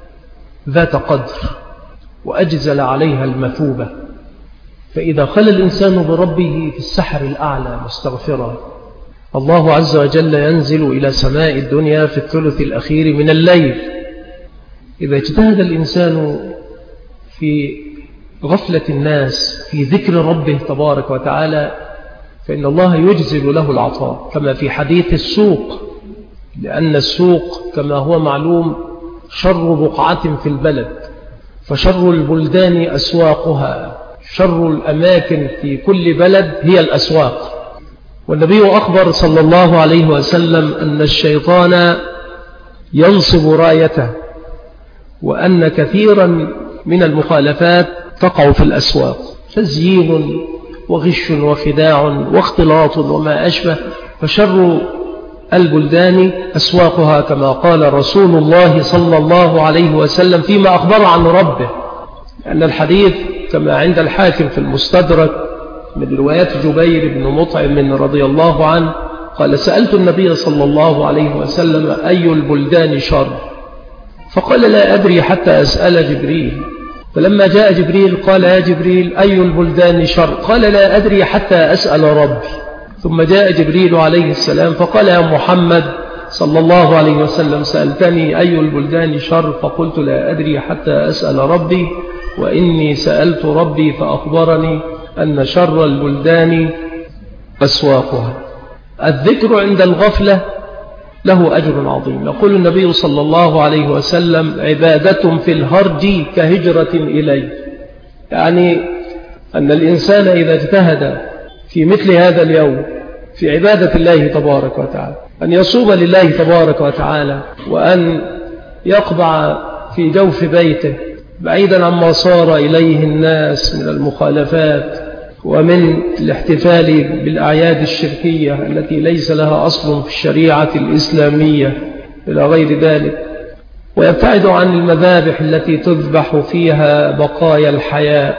ذات قدر، وأجزل عليها المثوبة. فإذا خلى الإنسان بربه في السحر الأعلى مستغفرا، الله عز وجل ينزل إلى سماء الدنيا في الثلث الأخير من الليل. إذا اجتهد الإنسان في غفلة الناس في ذكر ربه تبارك وتعالى، فإن الله يجزل له العطاء، كما في حديث السوق، لأن السوق كما هو معلوم شر بقعة في البلد، فشر البلدان أسواقها، شر الأماكن في كل بلد هي الأسواق. والنبي أخبر صلى الله عليه وسلم أن الشيطان ينصب رايته، وأن كثيرا من المخالفات تقع في الأسواق، تزيين وغش وخداع واختلاط وما أشبه. فشر البلدان أسواقها، كما قال رسول الله صلى الله عليه وسلم فيما أخبر عن ربه. لأن الحديث كما عند الحاكم في المستدرك من روايات جبير بن مطعم رضي الله عنه قال: سألت النبي صلى الله عليه وسلم أي البلدان شر؟ فقال: لا أدري حتى أسأل جبريل. فلما جاء جبريل قال: يا جبريل أي البلدان شر؟ قال: لا أدري حتى أسأل ربي. ثم جاء جبريل عليه السلام فقال: يا محمد صلى الله عليه وسلم سألتني أي البلدان شر؟ فقلت: لا أدري حتى أسأل ربي، وإني سألت ربي فأخبرني أن شر البلدان أسواقها. الذكر عند الغفلة له أجر عظيم. يقول النبي صلى الله عليه وسلم: عبادة في الهرج كهجرة إليه، يعني أن الإنسان إذا اجتهد في مثل هذا اليوم في عبادة الله تبارك وتعالى، أن يصوم لله تبارك وتعالى، وأن يقبع في جوف بيته بعيدا عما صار إليه الناس من المخالفات ومن الاحتفال بالأعياد الشركية التي ليس لها أصل في الشريعة الإسلامية إلى غير ذلك، ويبتعد عن المذابح التي تذبح فيها بقايا الحياة،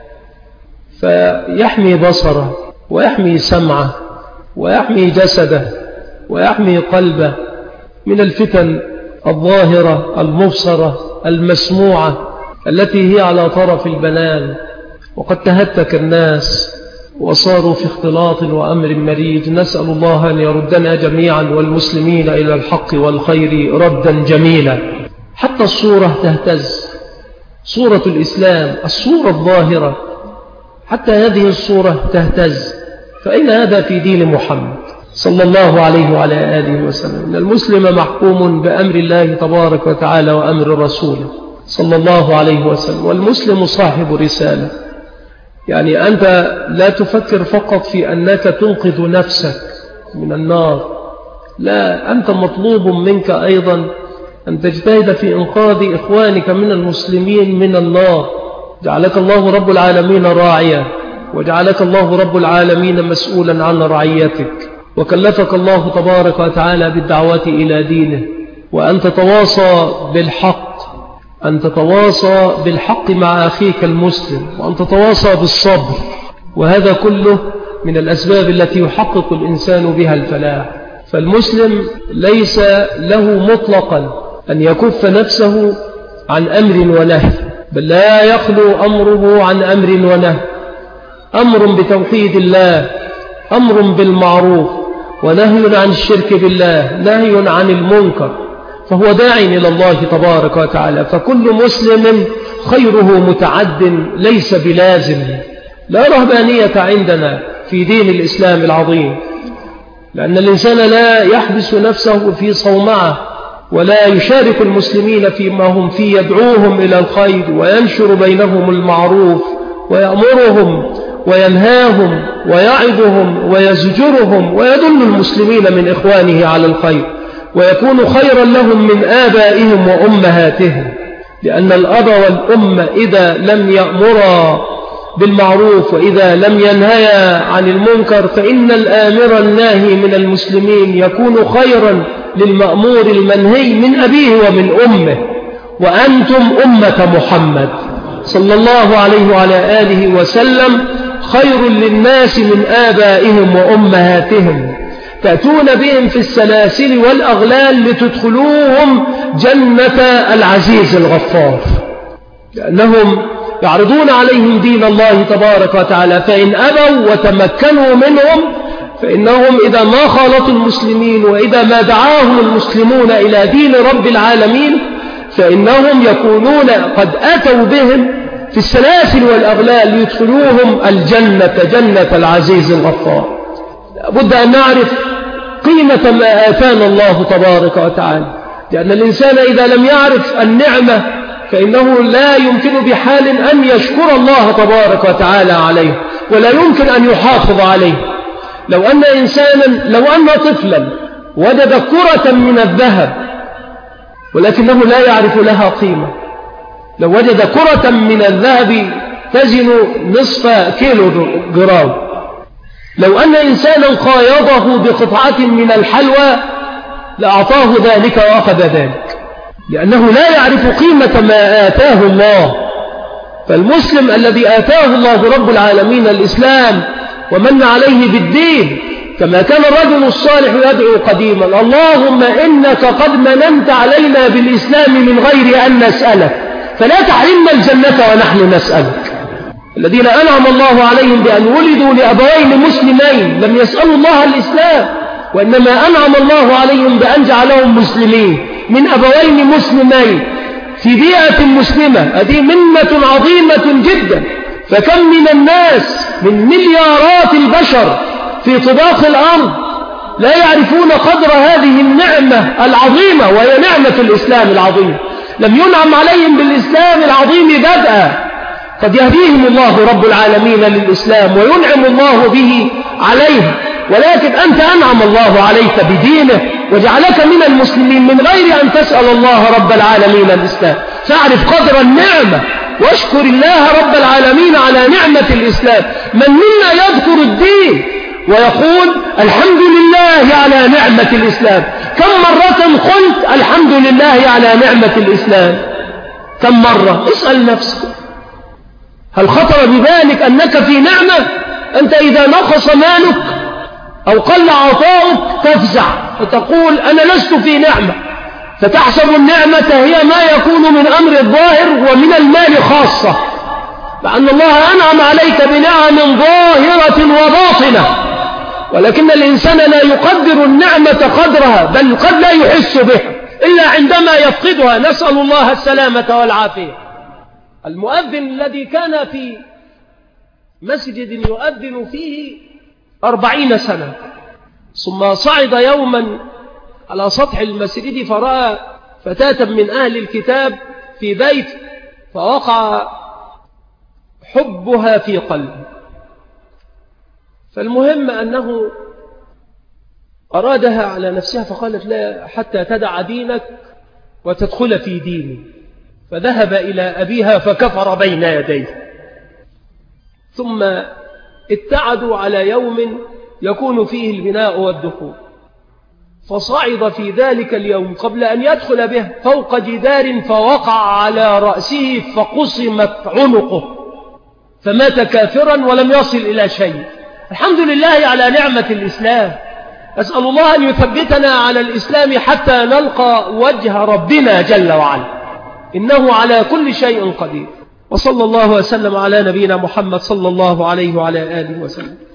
فيحمي بصره ويحمي سمعه ويحمي جسده ويحمي قلبه من الفتن الظاهرة المبصرة المسموعة التي هي على طرف البنان. وقد تهتك الناس وصاروا في اختلاط وأمر مريج. نسأل الله أن يردنا جميعا والمسلمين إلى الحق والخير ردا جميلا. حتى الصورة تهتز، صورة الإسلام، الصورة الظاهرة، حتى هذه الصورة تهتز. فإن هذا في دين محمد صلى الله عليه وعلى آله وسلم. إن المسلم محكوم بأمر الله تبارك وتعالى وأمر رسوله صلى الله عليه وسلم، والمسلم صاحب رسالة. يعني أنت لا تفكر فقط في أنك تنقذ نفسك من النار، لا، أنت مطلوب منك أيضا أن تجتهد في إنقاذ إخوانك من المسلمين من النار. جعلك الله رب العالمين راعيا وجعلك الله رب العالمين مسؤولا عن رعيتك، وكلفك الله تبارك وتعالى بالدعوة إلى دينه، وأن تتواصى بالحق، أن تتواصى بالحق مع أخيك المسلم، وأن تتواصى بالصبر، وهذا كله من الأسباب التي يحقق الإنسان بها الفلاح. فالمسلم ليس له مطلقا أن يكف نفسه عن أمر ونهي، بل لا يخلو أمره عن أمر ونهي، أمر بتوحيد الله، أمر بالمعروف، ونهي عن الشرك بالله، نهي عن المنكر، فهو داع إلى الله تبارك وتعالى. فكل مسلم خيره متعد ليس بلازم. لا رهبانية عندنا في دين الإسلام العظيم، لأن الإنسان لا يحبس نفسه في صومعة، ولا يشارك المسلمين فيما هم فيه، يدعوهم إلى الخير وينشر بينهم المعروف ويأمرهم وينهاهم ويعظهم ويزجرهم ويدل المسلمين من إخوانه على الخير، ويكون خيرا لهم من آبائهم وأمهاتهم. لأن الأب والأم إذا لم يأمرا بالمعروف وإذا لم ينهيا عن المنكر، فإن الآمر الناهي من المسلمين يكون خيرا للمأمور المنهي من أبيه ومن أمه. وأنتم أمة محمد صلى الله عليه وعلى آله وسلم خير للناس من آبائهم وأمهاتهم، تأتون بهم في السلاسل والأغلال لتدخلوهم جنة العزيز الغفار، لأنهم يعرضون عليهم دين الله تبارك وتعالى، فإن أبوا وتمكنوا منهم فإنهم إذا ما خالطوا المسلمين وإذا ما دعاهم المسلمون إلى دين رب العالمين فإنهم يكونون قد أتوا بهم في السلاسل والأغلال ليدخلوهم الجنة، جنة العزيز الغفار. لابد أن نعرف قيمة ما آتانا الله تبارك وتعالى، لأن الإنسان إذا لم يعرف النعمة فإنه لا يمكن بحال أن يشكر الله تبارك وتعالى عليه، ولا يمكن أن يحافظ عليه. لو أن طفلا وجد كرة من الذهب ولكنه لا يعرف لها قيمة، لو وجد كرة من الذهب تزن نصف كيلو جرام، لو أن إنسانا قايضه بقطعة من الحلوى لأعطاه ذلك وأخذ ذلك، لأنه لا يعرف قيمة ما آتاه الله. فالمسلم الذي آتاه الله رب العالمين الإسلام ومن عليه بالدين، كما كان الرجل الصالح يدعو قديما: اللهم إنك قد مننت علينا بالإسلام من غير أن نسألك، فلا تحرمنا الجنة ونحن نسألك. الذين أنعم الله عليهم بأن ولدوا لأبوين مسلمين لم يسألوا الله الإسلام، وإنما أنعم الله عليهم بأن جعلهم مسلمين من أبوين مسلمين في بيئة مسلمة. هذه منة عظيمة جدا. فكم من الناس من مليارات البشر في طباق الأرض لا يعرفون قدر هذه النعمة العظيمة، وهي نعمة الإسلام العظيم. لم ينعم عليهم بالإسلام العظيم بدءا، قد يهديهم الله رب العالمين للإسلام وينعم الله به عليهم، ولكن أنت أنعم الله عليك بدينه وجعلك من المسلمين من غير أن تسأل الله رب العالمين الإسلام. فاعرف قدر النعمة واشكر الله رب العالمين على نعمة الإسلام. من منا يذكر الدين ويقول الحمد لله على نعمة الإسلام؟ كم مرة قلت الحمد لله على نعمة الإسلام؟ كم مرة؟ اسأل نفسك. هل خطر ببالك أنك في نعمة؟ أنت إذا نقص مالك أو قل عطاؤك تفزع وتقول أنا لست في نعمة، فتحسب النعمة هي ما يكون من أمر الظاهر ومن المال خاصة، لأن الله أنعم عليك بنعم ظاهرة وباطنة، ولكن الإنسان لا يقدر النعمة قدرها، بل قد لا يحس بها إلا عندما يفقدها. نسأل الله السلامة والعافية. المؤذن الذي كان في مسجد يؤذن فيه 40 سنة، ثم صعد يوما على سطح المسجد فرأى فتاة من أهل الكتاب في بيت، فوقع حبها في قلبه. فالمهم أنه أرادها على نفسها، فقالت لا حتى تدع دينك وتدخل في ديني. فذهب إلى أبيها فكفر بين يديه، ثم ابتعدوا على يوم يكون فيه البناء والدخول، فصعد في ذلك اليوم قبل أن يدخل به فوق جدار فوقع على رأسه فقصمت عنقه فمات كافرا ولم يصل إلى شيء. الحمد لله على نعمة الإسلام. أسأل الله أن يثبتنا على الإسلام حتى نلقى وجه ربنا جل وعلا، إنه على كل شيء قدير. وصلى الله وسلم على نبينا محمد صلى الله عليه وعلى آله وسلم.